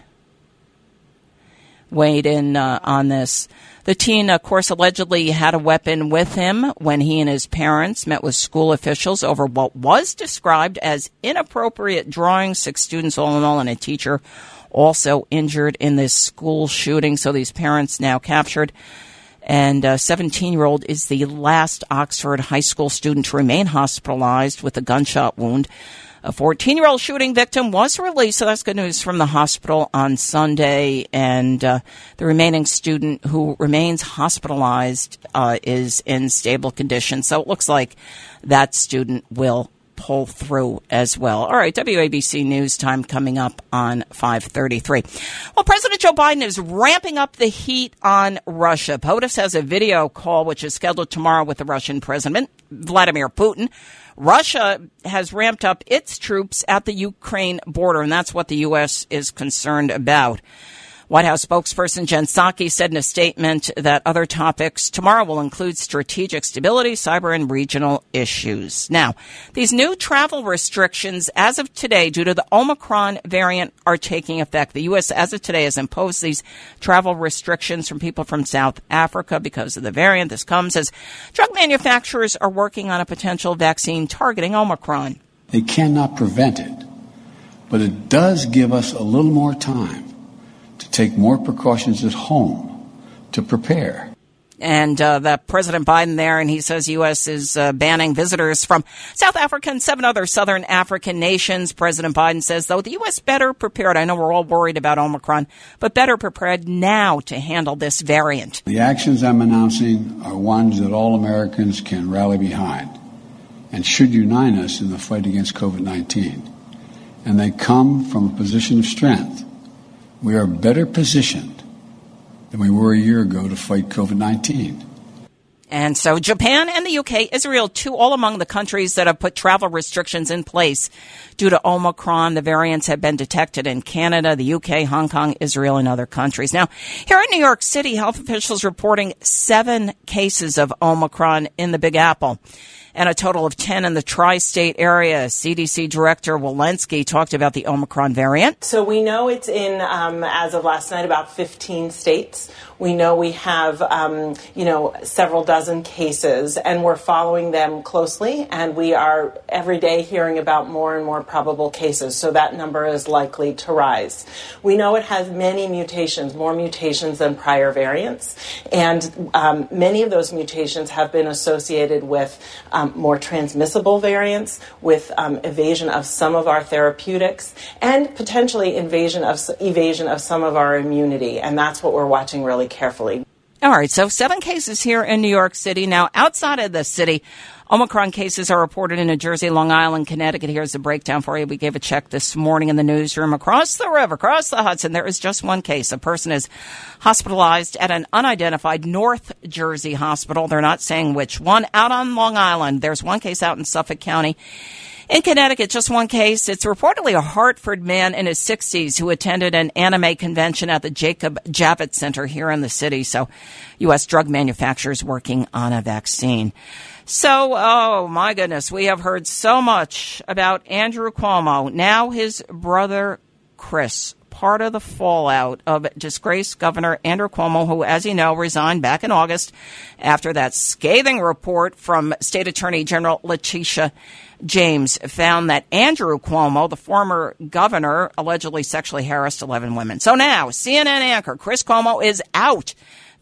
weighed in uh, on this. The teen, of course, allegedly had a weapon with him when he and his parents met with school officials over what was described as inappropriate drawings. Six students all in all and a teacher also injured in this school shooting. So these parents now captured. And a seventeen-year-old is the last Oxford high school student to remain hospitalized with a gunshot wound. A fourteen-year-old shooting victim was released, so that's good news, from the hospital on Sunday. And uh, the remaining student who remains hospitalized uh, is in stable condition. So it looks like that student will pull through as well. All right, W A B C News Time coming up on five thirty-three. Well, President Joe Biden is ramping up the heat on Russia. POTUS has a video call which is scheduled tomorrow with the Russian President, Vladimir Putin. Russia has ramped up its troops at the Ukraine border, and that's what the U S is concerned about. White House spokesperson Jen Psaki said in a statement that other topics tomorrow will include strategic stability, cyber, and regional issues. Now, these new travel restrictions as of today due to the Omicron variant are taking effect. The U S as of today has imposed these travel restrictions from people from South Africa because of the variant. This comes as drug manufacturers are working on a potential vaccine targeting Omicron. They cannot prevent it, but it does give us a little more time to take more precautions at home to prepare. And uh, that President Biden there, and he says U S is uh, banning visitors from South Africa and seven other southern African nations. President Biden says, though, the U S better prepared. I know we're all worried about Omicron, but better prepared now to handle this variant. The actions I'm announcing are ones that all Americans can rally behind and should unite us in the fight against COVID nineteen. And they come from a position of strength. We are better positioned than we were a year ago to fight COVID nineteen. And so Japan and the U K, Israel, too, all among the countries that have put travel restrictions in place due to Omicron. The variants have been detected in Canada, the U K, Hong Kong, Israel, and other countries. Now, here in New York City, health officials reporting seven cases of Omicron in the Big Apple and a total of ten in the tri-state area. C D C Director Walensky talked about the Omicron variant. So we know it's in, um, as of last night, about fifteen states. We know we have, um, you know, several dozen cases, and we're following them closely, and we are every day hearing about more and more probable cases, so that number is likely to rise. We know it has many mutations, more mutations than prior variants, and um, many of those mutations have been associated with um, more transmissible variants, with um, evasion of some of our therapeutics, and potentially invasion of, evasion of some of our immunity, and that's what we're watching really carefully. All right, so seven cases here in New York City. Now, outside of the city, Omicron cases are reported in New Jersey, Long Island, Connecticut. Here's the breakdown for you. We gave a check this morning in the newsroom. Across the river, across the Hudson, there is just one case. A person is hospitalized at an unidentified North Jersey hospital. They're not saying which one. Out on Long Island, there's one case out in Suffolk County. In Connecticut, just one case. It's reportedly a Hartford man in his sixties who attended an anime convention at the Jacob Javits Center here in the city. So U S drug manufacturers working on a vaccine. So, oh, my goodness, we have heard so much about Andrew Cuomo. Now his brother, Chris, part of the fallout of disgraced Governor Andrew Cuomo, who, as you know, resigned back in August after that scathing report from State Attorney General Letitia James found that Andrew Cuomo, the former governor, allegedly sexually harassed eleven women. So now C N N anchor Chris Cuomo is out.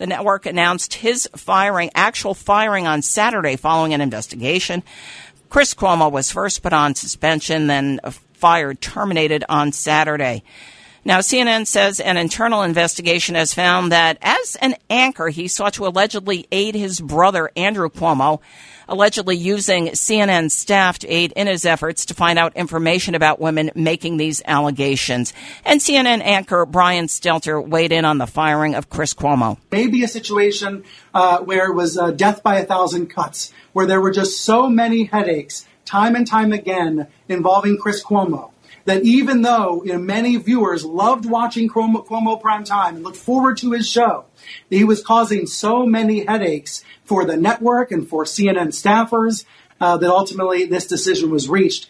The network announced his firing, actual firing on Saturday following an investigation. Chris Cuomo was first put on suspension, then fired, terminated on Saturday. Now, C N N says an internal investigation has found that as an anchor, he sought to allegedly aid his brother, Andrew Cuomo, allegedly using C N N staff to aid in his efforts to find out information about women making these allegations. And C N N anchor Brian Stelter weighed in on the firing of Chris Cuomo. Maybe a situation uh, where it was uh, death by a thousand cuts, where there were just so many headaches time and time again involving Chris Cuomo, that even though you know, many viewers loved watching Cuomo, Cuomo Prime Time and looked forward to his show, he was causing so many headaches for the network and for C N N staffers uh, that ultimately this decision was reached.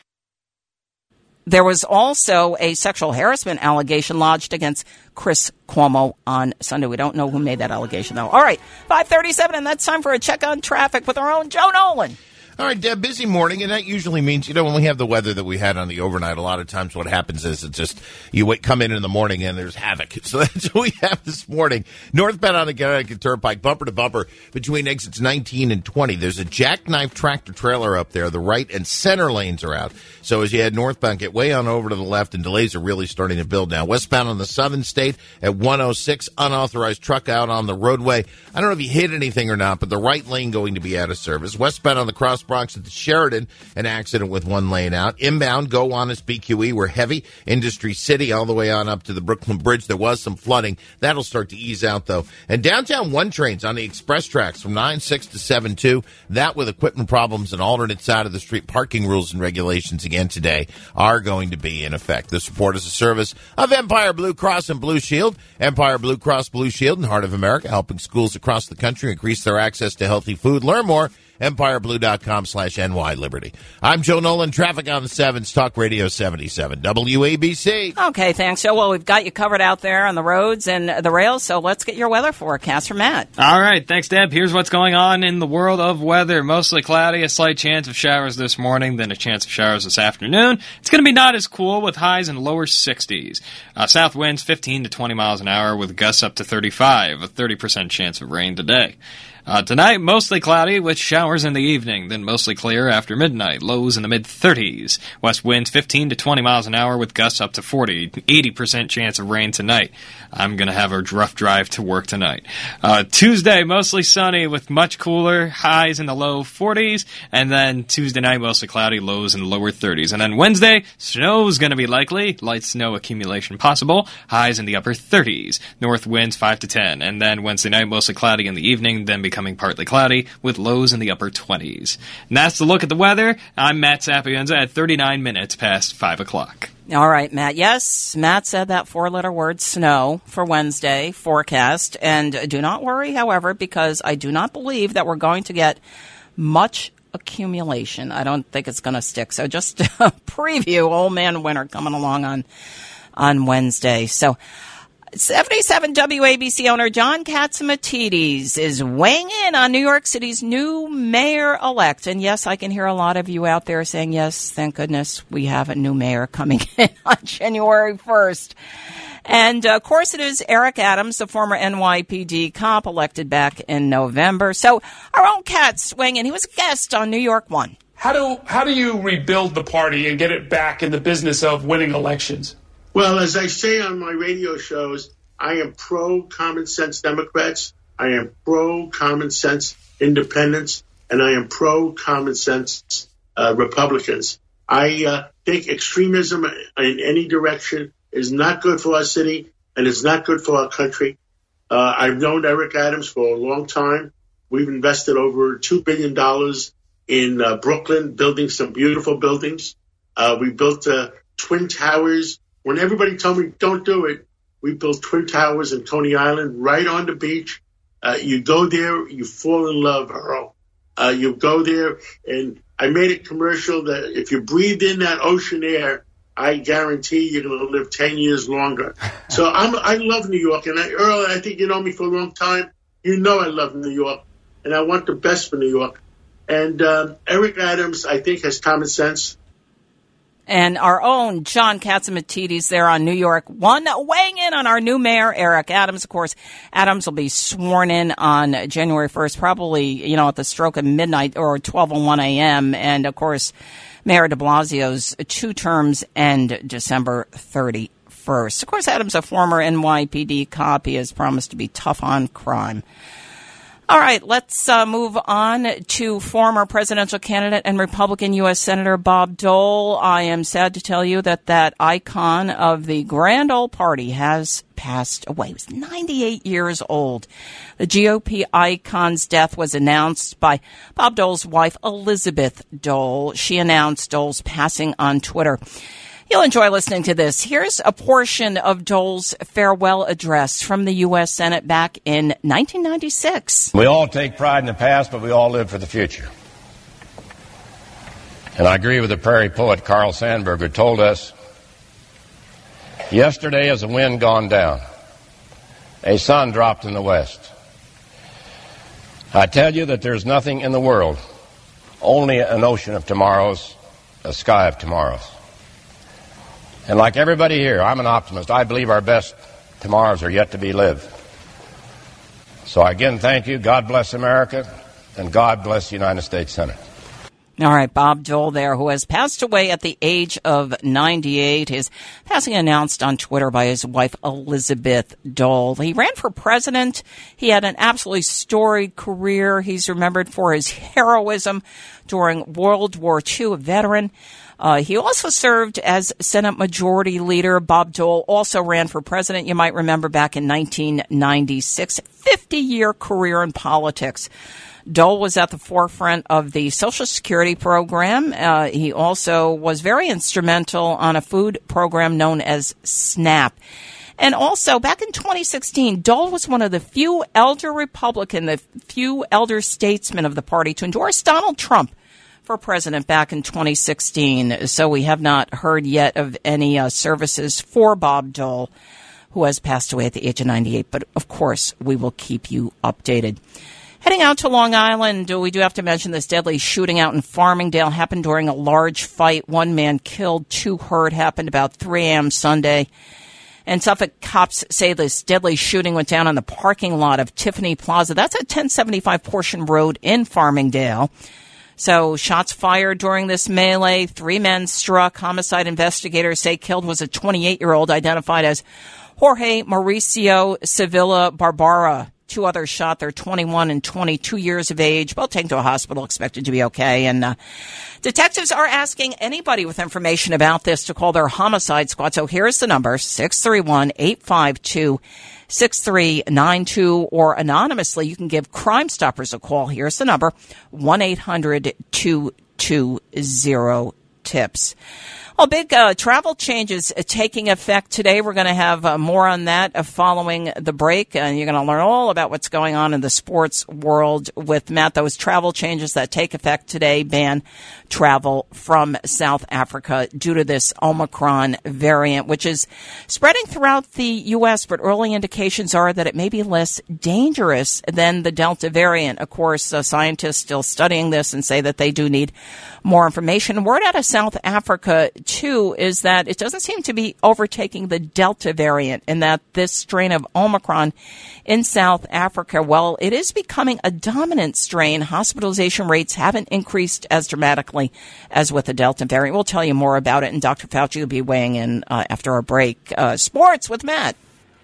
There was also a sexual harassment allegation lodged against Chris Cuomo on Sunday. We don't know who made that allegation, though. All right, five thirty-seven, and that's time for a check on traffic with our own Joe Nolan. All right, Deb, busy morning, and that usually means, you know, when we have the weather that we had on the overnight, a lot of times what happens is it's just, you wait, come in in the morning and there's havoc. So that's what we have this morning. Northbound on the Connecticut Turnpike, bumper to bumper between exits nineteen and twenty. There's a jackknife tractor trailer up there. The right and center lanes are out. So as you head northbound, get way on over to the left, and delays are really starting to build now. Westbound on the Southern State at one oh six, unauthorized truck out on the roadway. I don't know if you hit anything or not, but the right lane going to be out of service. Westbound on the Cross Bronx at the Sheridan, an accident with one lane out. Inbound, go on as B Q E. We're heavy. Industry City all the way on up to the Brooklyn Bridge. There was some flooding. That'll start to ease out, though. And downtown one trains on the express tracks from nine six to seven two. That with equipment problems and alternate side of the street parking rules and regulations again today are going to be in effect. This report is a service of Empire Blue Cross and Blue Shield. Empire Blue Cross Blue Shield in the heart of America, helping schools across the country increase their access to healthy food. Learn more. EmpireBlue.com slash NY Liberty. I'm Joe Nolan, traffic on the sevens, Talk Radio seventy-seven, W A B C. Okay, thanks, Joe. Well, we've got you covered out there on the roads and the rails, so let's get your weather forecast from Matt. All right, thanks, Deb. Here's what's going on in the world of weather. Mostly cloudy, a slight chance of showers this morning, then a chance of showers this afternoon. It's going to be not as cool with highs in lower sixties. Uh, south winds fifteen to twenty miles an hour with gusts up to thirty-five, a thirty percent chance of rain today. Uh, tonight, mostly cloudy with showers in the evening, then mostly clear after midnight. Lows in the mid-thirties. West winds fifteen to twenty miles an hour with gusts up to forty. eighty percent chance of rain tonight. I'm going to have a rough drive to work tonight. Uh, Tuesday, mostly sunny with much cooler. Highs in the low forties. And then Tuesday night, mostly cloudy. Lows in the lower thirties. And then Wednesday, snow's going to be likely. Light snow accumulation possible. Highs in the upper thirties. North winds five to ten. And then Wednesday night, mostly cloudy in the evening, then becoming partly cloudy with lows in the upper twenties. And that's the look at the weather. I'm Matt Sapienza at thirty-nine minutes past five o'clock. All right, Matt. Yes, Matt said that four-letter word snow for Wednesday forecast. And do not worry, however, because I do not believe that we're going to get much accumulation. I don't think it's going to stick. So just a preview, old man winter coming along on, on Wednesday. So seventy-seven W A B C owner John Catsimatidis is weighing in on New York City's new mayor-elect. And yes, I can hear a lot of you out there saying, yes, thank goodness we have a new mayor coming in on January first. And, uh, of course, it is Eric Adams, the former N Y P D cop elected back in November. So our own Katz weighing in. He was a guest on New York One. How do, how do you rebuild the party and get it back in the business of winning elections? Well, as I say on my radio shows, I am pro-common sense Democrats, I am pro-common sense independents, and I am pro-common sense uh, Republicans. I uh, think extremism in any direction is not good for our city, and it's not good for our country. Uh, I've known Eric Adams for a long time. We've invested over two billion dollars in uh, Brooklyn, building some beautiful buildings. Uh, we built uh, Twin Towers. When everybody told me don't do it, we built Twin Towers in Coney Island right on the beach. Uh, you go there, you fall in love, Earl. Uh, you go there, and I made a commercial that if you breathe in that ocean air, I guarantee you're going to live ten years longer. So I'm, I love New York, and I, Earl, I think you know me for a long time. You know I love New York, and I want the best for New York. And um, Eric Adams, I think, has common sense. And our own John Catsimatidis there on New York One, weighing in on our new mayor, Eric Adams. Of course, Adams will be sworn in on January first, probably, you know, at the stroke of midnight or twelve oh one a.m. And, of course, Mayor de Blasio's two terms end December thirty-first. Of course, Adams, a former N Y P D cop, he has promised to be tough on crime. All right, let's uh, move on to former presidential candidate and Republican U S Senator Bob Dole. I am sad to tell you that that icon of the grand old party has passed away. He was ninety-eight years old. The G O P icon's death was announced by Bob Dole's wife, Elizabeth Dole. She announced Dole's passing on Twitter. You'll enjoy listening to this. Here's a portion of Dole's farewell address from the U S Senate back in nineteen ninety-six. We all take pride in the past, but we all live for the future. And I agree with the prairie poet Carl Sandburg, who told us, yesterday is a wind gone down, a sun dropped in the west. I tell you that there's nothing in the world, only an ocean of tomorrows, a sky of tomorrows. And like everybody here, I'm an optimist. I believe our best tomorrows are yet to be lived. So again, thank you. God bless America, and God bless the United States Senate. All right, Bob Dole there, who has passed away at the age of ninety-eight. His passing announced on Twitter by his wife, Elizabeth Dole. He ran for president. He had an absolutely storied career. He's remembered for his heroism during World War Two, a veteran. Uh, he also served as Senate Majority Leader. Bob Dole also ran for president, you might remember, back in nineteen ninety-six. fifty-year career in politics. Dole was at the forefront of the Social Security program. Uh, he also was very instrumental on a food program known as SNAP. And also, back in twenty sixteen, Dole was one of the few elder Republican, the few elder statesmen of the party to endorse Donald Trump for president back in twenty sixteen. So we have not heard yet of any uh, services for Bob Dole, who has passed away at the age of ninety-eight. But, of course, we will keep you updated. Heading out to Long Island, we do have to mention this deadly shooting out in Farmingdale happened during a large fight. One man killed, two hurt, happened about three a.m. Sunday. And Suffolk cops say this deadly shooting went down on the parking lot of Tiffany Plaza. That's at ten seventy-five Portion Road in Farmingdale. So shots fired during this melee. Three men struck. Homicide investigators say killed was a twenty-eight-year-old identified as Jorge Mauricio Sevilla Barbara. Two others shot. They're twenty-one and twenty-two years of age, both taken to a hospital, expected to be okay. And uh, detectives are asking anybody with information about this to call their homicide squad. So here's the number, six three one, eight five two, six three nine two, or anonymously, you can give Crime Stoppers a call. Here's the number, one eight hundred two two zero TIPS. Well, big uh, travel changes uh, taking effect today. We're going to have uh, more on that uh, following the break, and you're going to learn all about what's going on in the sports world with Matt. Those travel changes that take effect today ban travel from South Africa due to this Omicron variant, which is spreading throughout the U S, but early indications are that it may be less dangerous than the Delta variant. Of course, uh, scientists still studying this and say that they do need more information. Word out of South Africa, too, is that it doesn't seem to be overtaking the Delta variant, and that this strain of Omicron in South Africa, well, it is becoming a dominant strain. Hospitalization rates haven't increased as dramatically as with the Delta variant. We'll tell you more about it, and Doctor Fauci will be weighing in uh, after our break. Uh, sports with Matt.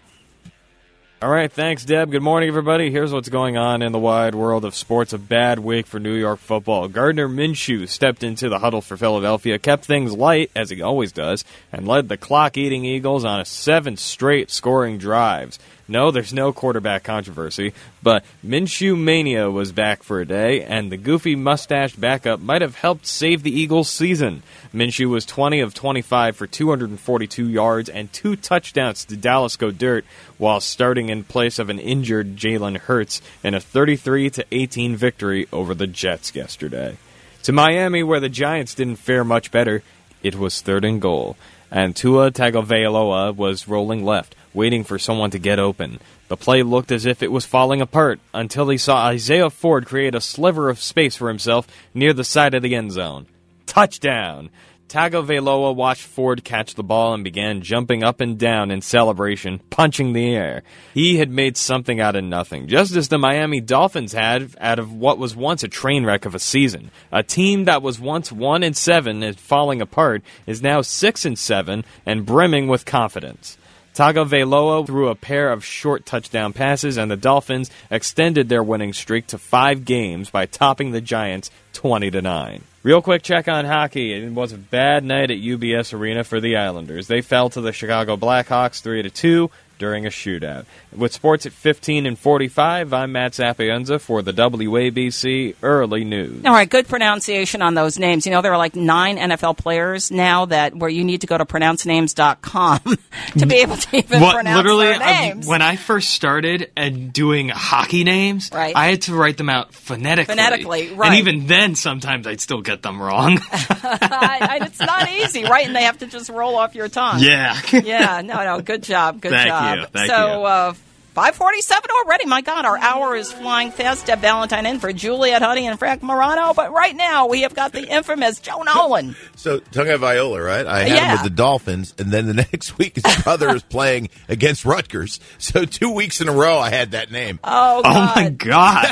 All right, thanks, Deb. Good morning, everybody. Here's what's going on in the wide world of sports. A bad week for New York football. Gardner Minshew stepped into the huddle for Philadelphia, kept things light, as he always does, and led the clock-eating Eagles on a seven straight scoring drives. No, there's no quarterback controversy, but Minshew Mania was back for a day, and the goofy mustached backup might have helped save the Eagles' season. Minshew was twenty of twenty-five for two hundred forty-two yards and two touchdowns to Dallas Go Dirt, while starting in place of an injured Jalen Hurts in a thirty-three to eighteen victory over the Jets yesterday. To Miami, where the Giants didn't fare much better, it was third and goal, and Tua Tagovailoa was rolling left, waiting for someone to get open. The play looked as if it was falling apart until he saw Isaiah Ford create a sliver of space for himself near the side of the end zone. Touchdown! Tagovailoa watched Ford catch the ball and began jumping up and down in celebration, punching the air. He had made something out of nothing, just as the Miami Dolphins had out of what was once a train wreck of a season. A team that was once one and seven and falling apart is now six and seven and brimming with confidence. Tagovailoa threw a pair of short touchdown passes, and the Dolphins extended their winning streak to five games by topping the Giants twenty to nine. Real quick check on hockey. It was a bad night at U B S Arena for the Islanders. They fell to the Chicago Blackhawks three to two during a shootout. With sports at fifteen and forty-five, I'm Matt Sapienza for the W A B C Early News. All right, good pronunciation on those names. You know, there are like nine N F L players now that where you need to go to pronounce names dot com to be able to even what, pronounce literally, their names. Um, when I first started and doing hockey names, right. I had to write them out phonetically. Phonetically, right. And even then, sometimes I'd still get them wrong. I, I, it's not easy, right? And they have to just roll off your tongue. Yeah. yeah, no, no, good job, good Thank job. you. Thank so, you. uh, five forty-seven already. My God, our hour is flying fast. Deb Valentine in for Juliet Huddy and Frank Morano. But right now, we have got the infamous Joe Nolan. So, Tagovailoa, right? I had Yeah. him with the Dolphins, and then the next week his brother is playing against Rutgers. So, two weeks in a row, I had that name. Oh, Oh, God. my God.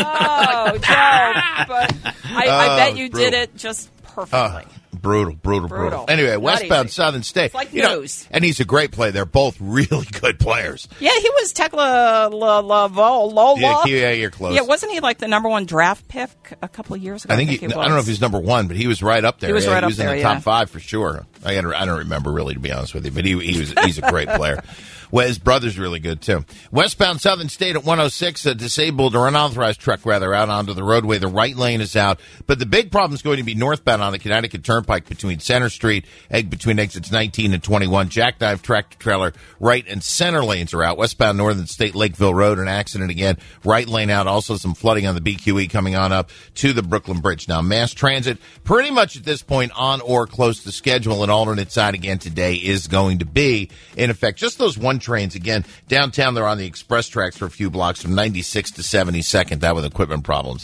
Oh, Joe. But I, I Oh, bet you brutal. did it just perfectly. Uh, brutal, brutal, brutal, Brutal. Anyway, Not Westbound easy. Southern State. It's like You know, news. and he's a great player. They're both really good players. Yeah, he was Tekla La, La, Lola. Yeah, yeah, you're close. Yeah, wasn't he like the number one draft pick a couple of years ago? I think, he, he I don't know was. if he's number one, but he was right up there. He was yeah, right he up was in there, the yeah. top five for sure. I, gotta, I don't remember really, to be honest with you, but he, he was he's a great player. Well, his brother's really good, too. Westbound Southern State at one oh six, a disabled or unauthorized truck, rather, out onto the roadway. The right lane is out. But the big problem is going to be northbound on the Connecticut Turnpike between Center Street, egg between exits nineteen and twenty-one. Jackknife tractor trailer, right and center lanes are out. Westbound Northern State, Lakeville Road, an accident again. Right lane out. Also some flooding on the B Q E coming on up to the Brooklyn Bridge. Now, mass transit, pretty much at this point on or close to schedule. An alternate side again today is going to be in effect. Just those one trains again. Downtown, they're on the express tracks for a few blocks from ninety-sixth to seventy-second, that with equipment problems.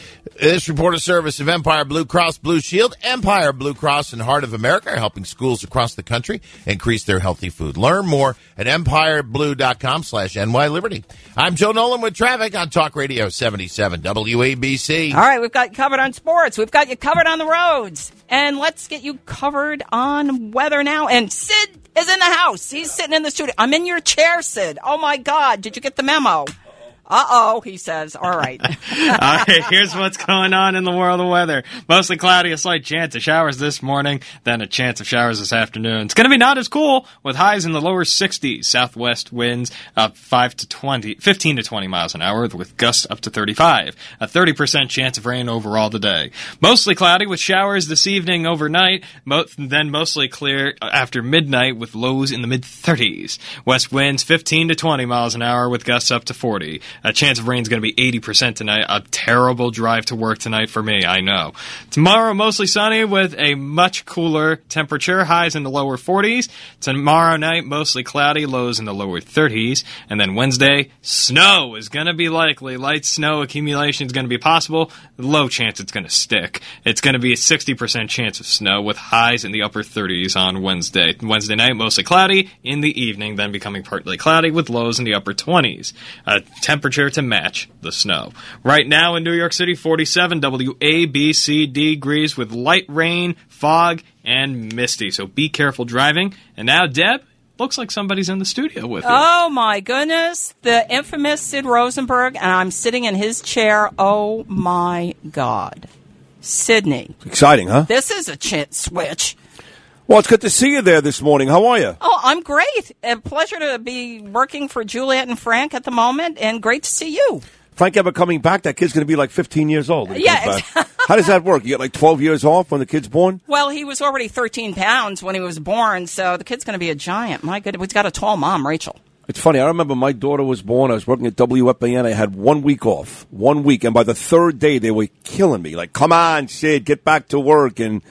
This report of service of Empire Blue Cross Blue Shield. Empire Blue Cross and Heart of America are helping schools across the country increase their healthy food. Learn more at empireblue.com slash NYLiberty. I'm Joe Nolan with traffic on Talk Radio seventy-seven W A B C. All right, we've got you covered on sports. We've got you covered on the roads. And let's get you covered on weather now. And Sid is in the house. He's sitting in the studio. I'm in your chair, Sid. Oh, my God. Did you get the memo? Uh-oh, he says. All right. All right, here's what's going on in the world of weather. Mostly cloudy, a slight chance of showers this morning, then a chance of showers this afternoon. It's going to be not as cool, with highs in the lower sixties. Southwest winds up five to twenty, fifteen to twenty miles an hour, with gusts up to thirty-five. A thirty percent chance of rain overall today. Mostly cloudy, with showers this evening overnight, mo- then mostly clear after midnight, with lows in the mid-thirties. West winds fifteen to twenty miles an hour, with gusts up to forty. A chance of rain is going to be eighty percent tonight. A terrible drive to work tonight for me, I know. Tomorrow, mostly sunny with a much cooler temperature. Highs in the lower forties. Tomorrow night, mostly cloudy. Lows in the lower thirties. And then Wednesday, snow is going to be likely. Light snow accumulation is going to be possible. Low chance it's going to stick. It's going to be a sixty percent chance of snow with highs in the upper thirties on Wednesday. Wednesday night, mostly cloudy. In the evening, then becoming partly cloudy with lows in the upper twenties. Uh, temperature to match the snow. Right now in New York City, forty-seven W A B C degrees with light rain, fog, and misty. So be careful driving. And now, Deb, looks like somebody's in the studio with you. Oh, my goodness. The infamous Sid Rosenberg, and I'm sitting in his chair. Oh, my God. Sydney. Exciting, huh? This is a chit switch. Well, it's good to see you there this morning. How are you? Oh, I'm great. A pleasure to be working for Juliet and Frank at the moment, and great to see you. Frank ever coming back? That kid's going to be like fifteen years old. when he Yeah, comes back. How does that work? You get like twelve years off when the kid's born? Well, he was already thirteen pounds when he was born, so the kid's going to be a giant. My goodness, he's got a tall mom, Rachel. It's funny. I remember my daughter was born. I was working at W F A N. I had one week off, one week. And by the third day, they were killing me. Like, come on, Sid, get back to work. And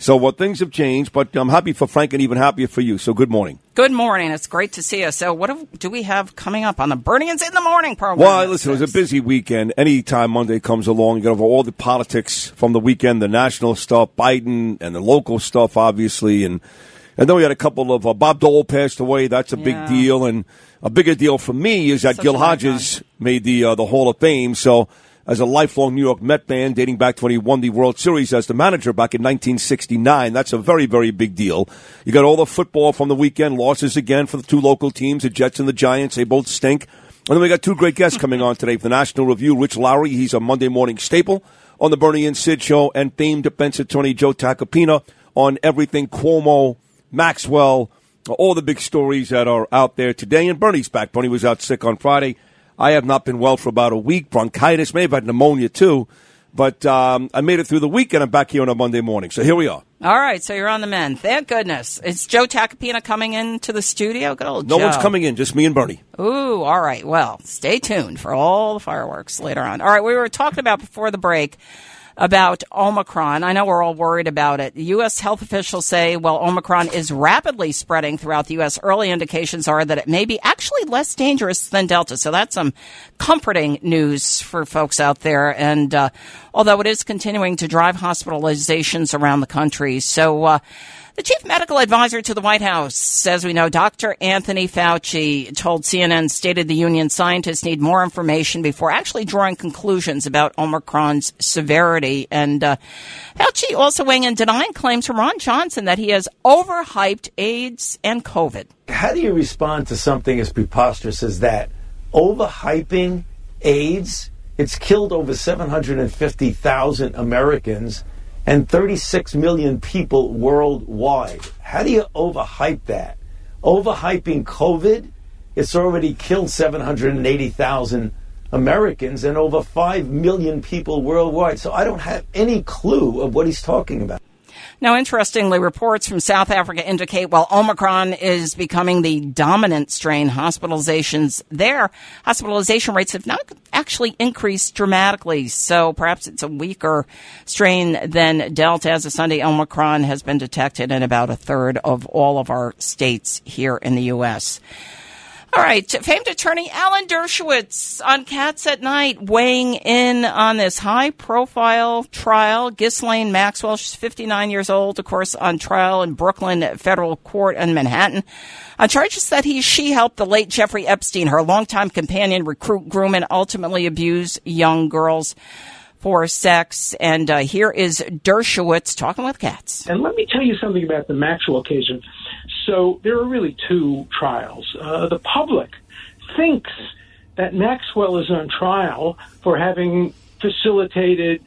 So what things have changed, but I'm happy for Frank and even happier for you. So good morning. Good morning. It's great to see you. So what have, do we have coming up on the Bernians in the Morning program? Well, listen, it was a busy weekend. Anytime Monday comes along, you get over all the politics from the weekend, the national stuff, Biden, and the local stuff, obviously. And, and then we had a couple of, uh, Bob Dole passed away. That's a yeah. big deal. And a bigger deal for me is that Such Gil Hodges made the, uh, the Hall of Fame. So as a lifelong New York Met fan, dating back to when he won the World Series as the manager back in nineteen sixty-nine. That's a very, very big deal. You got all the football from the weekend, losses again for the two local teams, the Jets and the Giants. They both stink. And then we got two great guests coming on today for the National Review. Rich Lowry, he's a Monday morning staple on the Bernie and Sid Show, and famed defense attorney Joe Tacopina on everything Cuomo, Maxwell, all the big stories that are out there today. And Bernie's back. Bernie was out sick on Friday. I have not been well for about a week. Bronchitis, maybe had pneumonia too. But um, I made it through the week, and I'm back here on a Monday morning. So here we are. All right, so you're on the mend. Thank goodness. Is Joe Tacopina coming into the studio? Good old No Joe. one's coming in, just me and Bernie. Ooh, all right. Well, stay tuned for all the fireworks later on. All right, we were talking about before the break about Omicron. I know we're all worried about it. U S health officials say, well, Omicron is rapidly spreading throughout the U S. Early indications are that it may be actually less dangerous than Delta. So that's some comforting news for folks out there. And uh, although it is continuing to drive hospitalizations around the country. So uh, the chief medical advisor to the White House, as we know, Doctor Anthony Fauci, told C N N State of the Union scientists need more information before actually drawing conclusions about Omicron's severity. And uh, Fauci also weighing in, denying claims from Ron Johnson that he has overhyped AIDS and COVID. How do you respond to something as preposterous as that? Overhyping AIDS? It's killed over seven hundred fifty thousand Americans and thirty-six million people worldwide. How do you overhype that? Overhyping COVID, it's already killed seven hundred eighty thousand Americans and over five million people worldwide. So I don't have any clue of what he's talking about. Now, interestingly, reports from South Africa indicate while Omicron is becoming the dominant strain, hospitalizations there, hospitalization rates have not actually increased dramatically. So perhaps it's a weaker strain than Delta. As of Sunday, Omicron has been detected in about a third of all of our states here in the U S. All right, famed attorney Alan Dershowitz on Cats at Night weighing in on this high-profile trial. Ghislaine Maxwell, she's fifty-nine years old, of course, on trial in Brooklyn Federal Court in Manhattan on charges that he she helped the late Jeffrey Epstein, her longtime companion, recruit, groom, and ultimately abuse young girls for sex. And uh, here is Dershowitz talking with Cats. And let me tell you something about the Maxwell case. So there are really two trials. Uh, the public thinks that Maxwell is on trial for having facilitated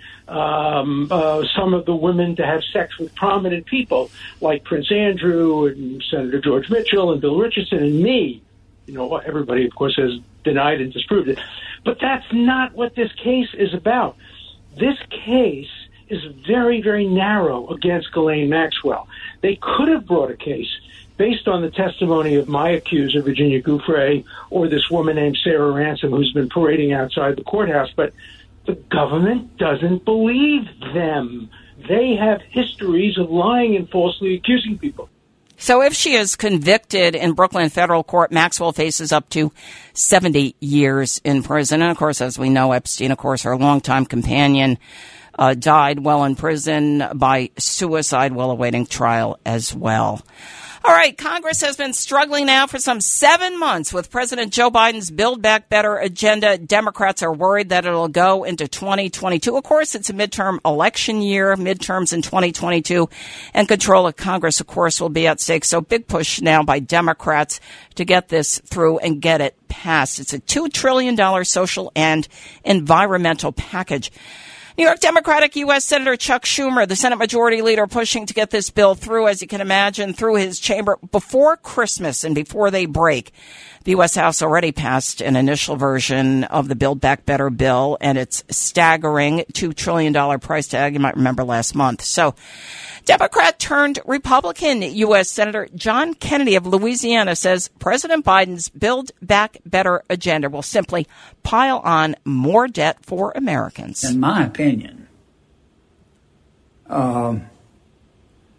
um, uh, some of the women to have sex with prominent people like Prince Andrew and Senator George Mitchell and Bill Richardson and me. You know, everybody, of course, has denied and disproved it. But that's not what this case is about. This case is very, very narrow against Ghislaine Maxwell. They could have brought a case based on the testimony of my accuser, Virginia Giuffre, or this woman named Sarah Ransom, who's been parading outside the courthouse. But the government doesn't believe them. They have histories of lying and falsely accusing people. So if she is convicted in Brooklyn Federal Court, Maxwell faces up to seventy years in prison. And, of course, as we know, Epstein, of course, her longtime companion, uh, died while in prison by suicide while awaiting trial as well. All right, Congress has been struggling now for some seven months with President Joe Biden's Build Back Better agenda. Democrats are worried that it'll go into twenty twenty-two. Of course, it's a midterm election year, midterms in twenty twenty-two, and control of Congress, of course, will be at stake. So big push now by Democrats to get this through and get it passed. It's a two trillion dollars social and environmental package. New York Democratic U S Senator Chuck Schumer, the Senate Majority Leader, pushing to get this bill through, as you can imagine, through his chamber before Christmas and before they break. The U S House already passed an initial version of the Build Back Better bill, and it's staggering two trillion dollars price tag, you might remember last month. So Democrat turned Republican U S Senator John Kennedy of Louisiana says President Biden's Build Back Better agenda will simply pile on more debt for Americans. In my opinion, um,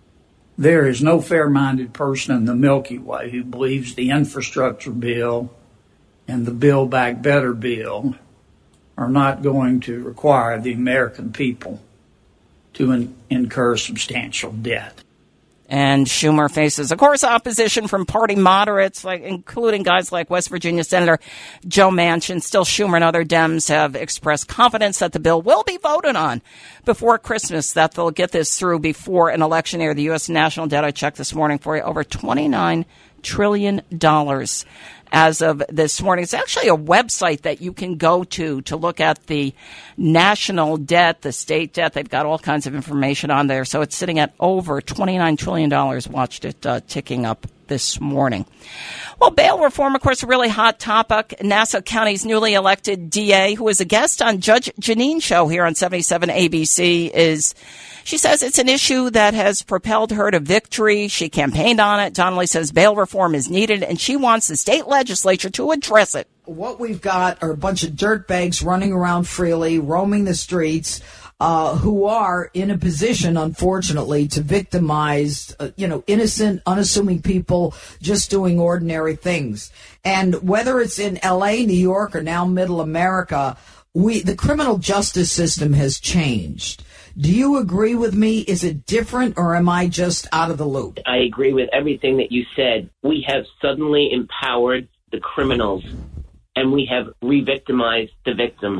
There is no fair-minded person in the Milky Way who believes the infrastructure bill and the Build Back Better bill are not going to require the American people to in- incur substantial debt. And Schumer faces, of course, opposition from party moderates, like including guys like West Virginia Senator Joe Manchin. Still, Schumer and other Dems have expressed confidence that the bill will be voted on before Christmas, that they'll get this through before an election year. The U S national debt, I checked this morning for you, over twenty-nine trillion dollars. As of this morning. It's actually a website that you can go to to look at the national debt, the state debt. They've got all kinds of information on there. So it's sitting at over twenty-nine trillion dollars. Watched it uh, ticking up this morning. Well, bail reform, of course, a really hot topic. Nassau County's newly elected D A, who is a guest on Judge Jeanine's show here on seventy-seven A B C, is... She says it's an issue that has propelled her to victory. She campaigned on it. Donnelly says bail reform is needed, and she wants the state legislature to address it. What we've got are a bunch of dirtbags running around freely, roaming the streets, uh, who are in a position, unfortunately, to victimize, uh, you know, innocent, unassuming people just doing ordinary things. And whether it's in L A, New York, or now Middle America, we the criminal justice system has changed. Do you agree with me? Is it different, or am I just out of the loop? I agree with everything that you said. We have suddenly empowered the criminals, and we have re-victimized the victims.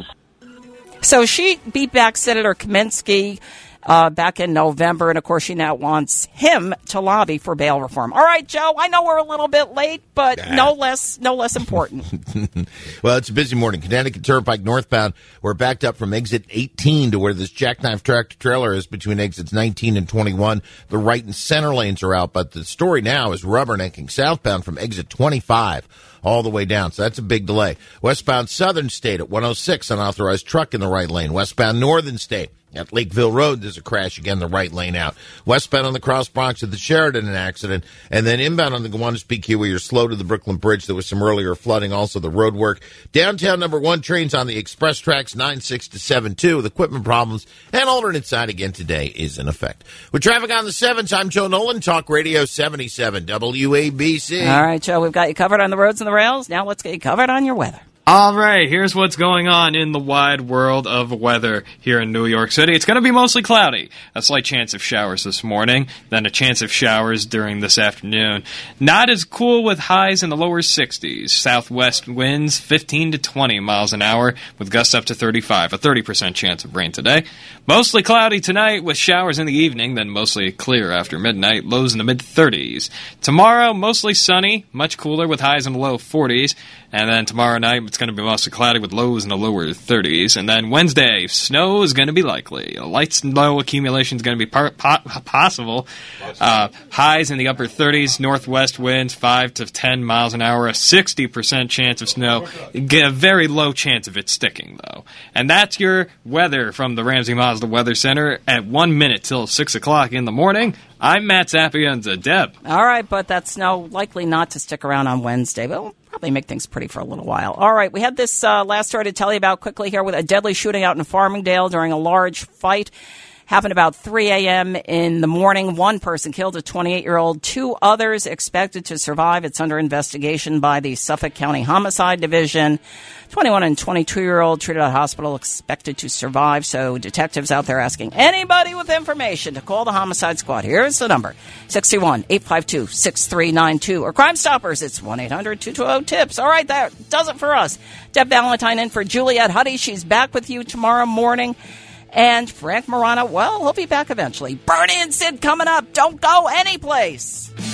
So she beat back Senator Kaminsky uh, back in November, and of course she now wants him to lobby for bail reform. All right, Joe, I know we're a little bit late, but nah. no less no less important. Well, it's a busy morning. Connecticut Turnpike northbound, we're backed up from exit eighteen to where this jackknife tractor trailer is between exits nineteen and twenty-one. The right and center lanes are out, but the story now is rubbernecking southbound from exit twenty-five all the way down. So that's a big delay. Westbound Southern State at one oh six, unauthorized truck in the right lane. Westbound Northern State at Lakeville Road, there's a crash again, the right lane out. Westbound on the Cross Bronx at the Sheridan, an accident. And then inbound on the Gowanus Peak where you're slow to the Brooklyn Bridge. There was some earlier flooding, also the road work. Downtown number one trains on the express tracks nine six to seven two with equipment problems. And alternate side again today is in effect. With traffic on the sevens, I'm Joe Nolan, Talk Radio seventy-seven W A B C. All right, Joe, we've got you covered on the roads and the rails. Now let's get you covered on your weather. All right, here's what's going on in the wide world of weather here in New York City. It's going to be mostly cloudy. A slight chance of showers this morning, then a chance of showers during this afternoon. Not as cool with highs in the lower sixties. Southwest winds fifteen to twenty miles an hour with gusts up to thirty-five. A thirty percent chance of rain today. Mostly cloudy tonight with showers in the evening, then mostly clear after midnight. Lows in the mid-thirties. Tomorrow, mostly sunny, much cooler with highs in the low forties. And then tomorrow night, it's going to be mostly cloudy with lows in the lower thirties. And then Wednesday, snow is going to be likely. A light snow accumulation is going to be par- po- possible. Uh, highs in the upper thirties, northwest winds five to ten miles an hour, a sixty percent chance of snow. A very low chance of it sticking, though. And that's your weather from the Ramsey Mazda Weather Center at one minute till six o'clock in the morning. I'm Matt Sapienza, Deb. All right, but that snow likely not to stick around on Wednesday, but we'll probably make things pretty for a little while. All right, we had this uh, last story to tell you about quickly here with a deadly shooting out in Farmingdale during a large fight. Happened about three a.m. in the morning. One person killed, a twenty-eight-year-old. Two others expected to survive. It's under investigation by the Suffolk County Homicide Division. twenty-one and twenty-two-year-old treated at hospital, expected to survive. So detectives out there asking anybody with information to call the Homicide Squad. Here's the number, six two one, eight five two, six three nine two. Or Crime Stoppers, it's one eight hundred, two two zero, TIPS. All right, that does it for us. Deb Valentine in for Juliette Huddy. She's back with you tomorrow morning. And Frank Morano, well, he'll be back eventually. Bernie and Sid coming up. Don't go anyplace.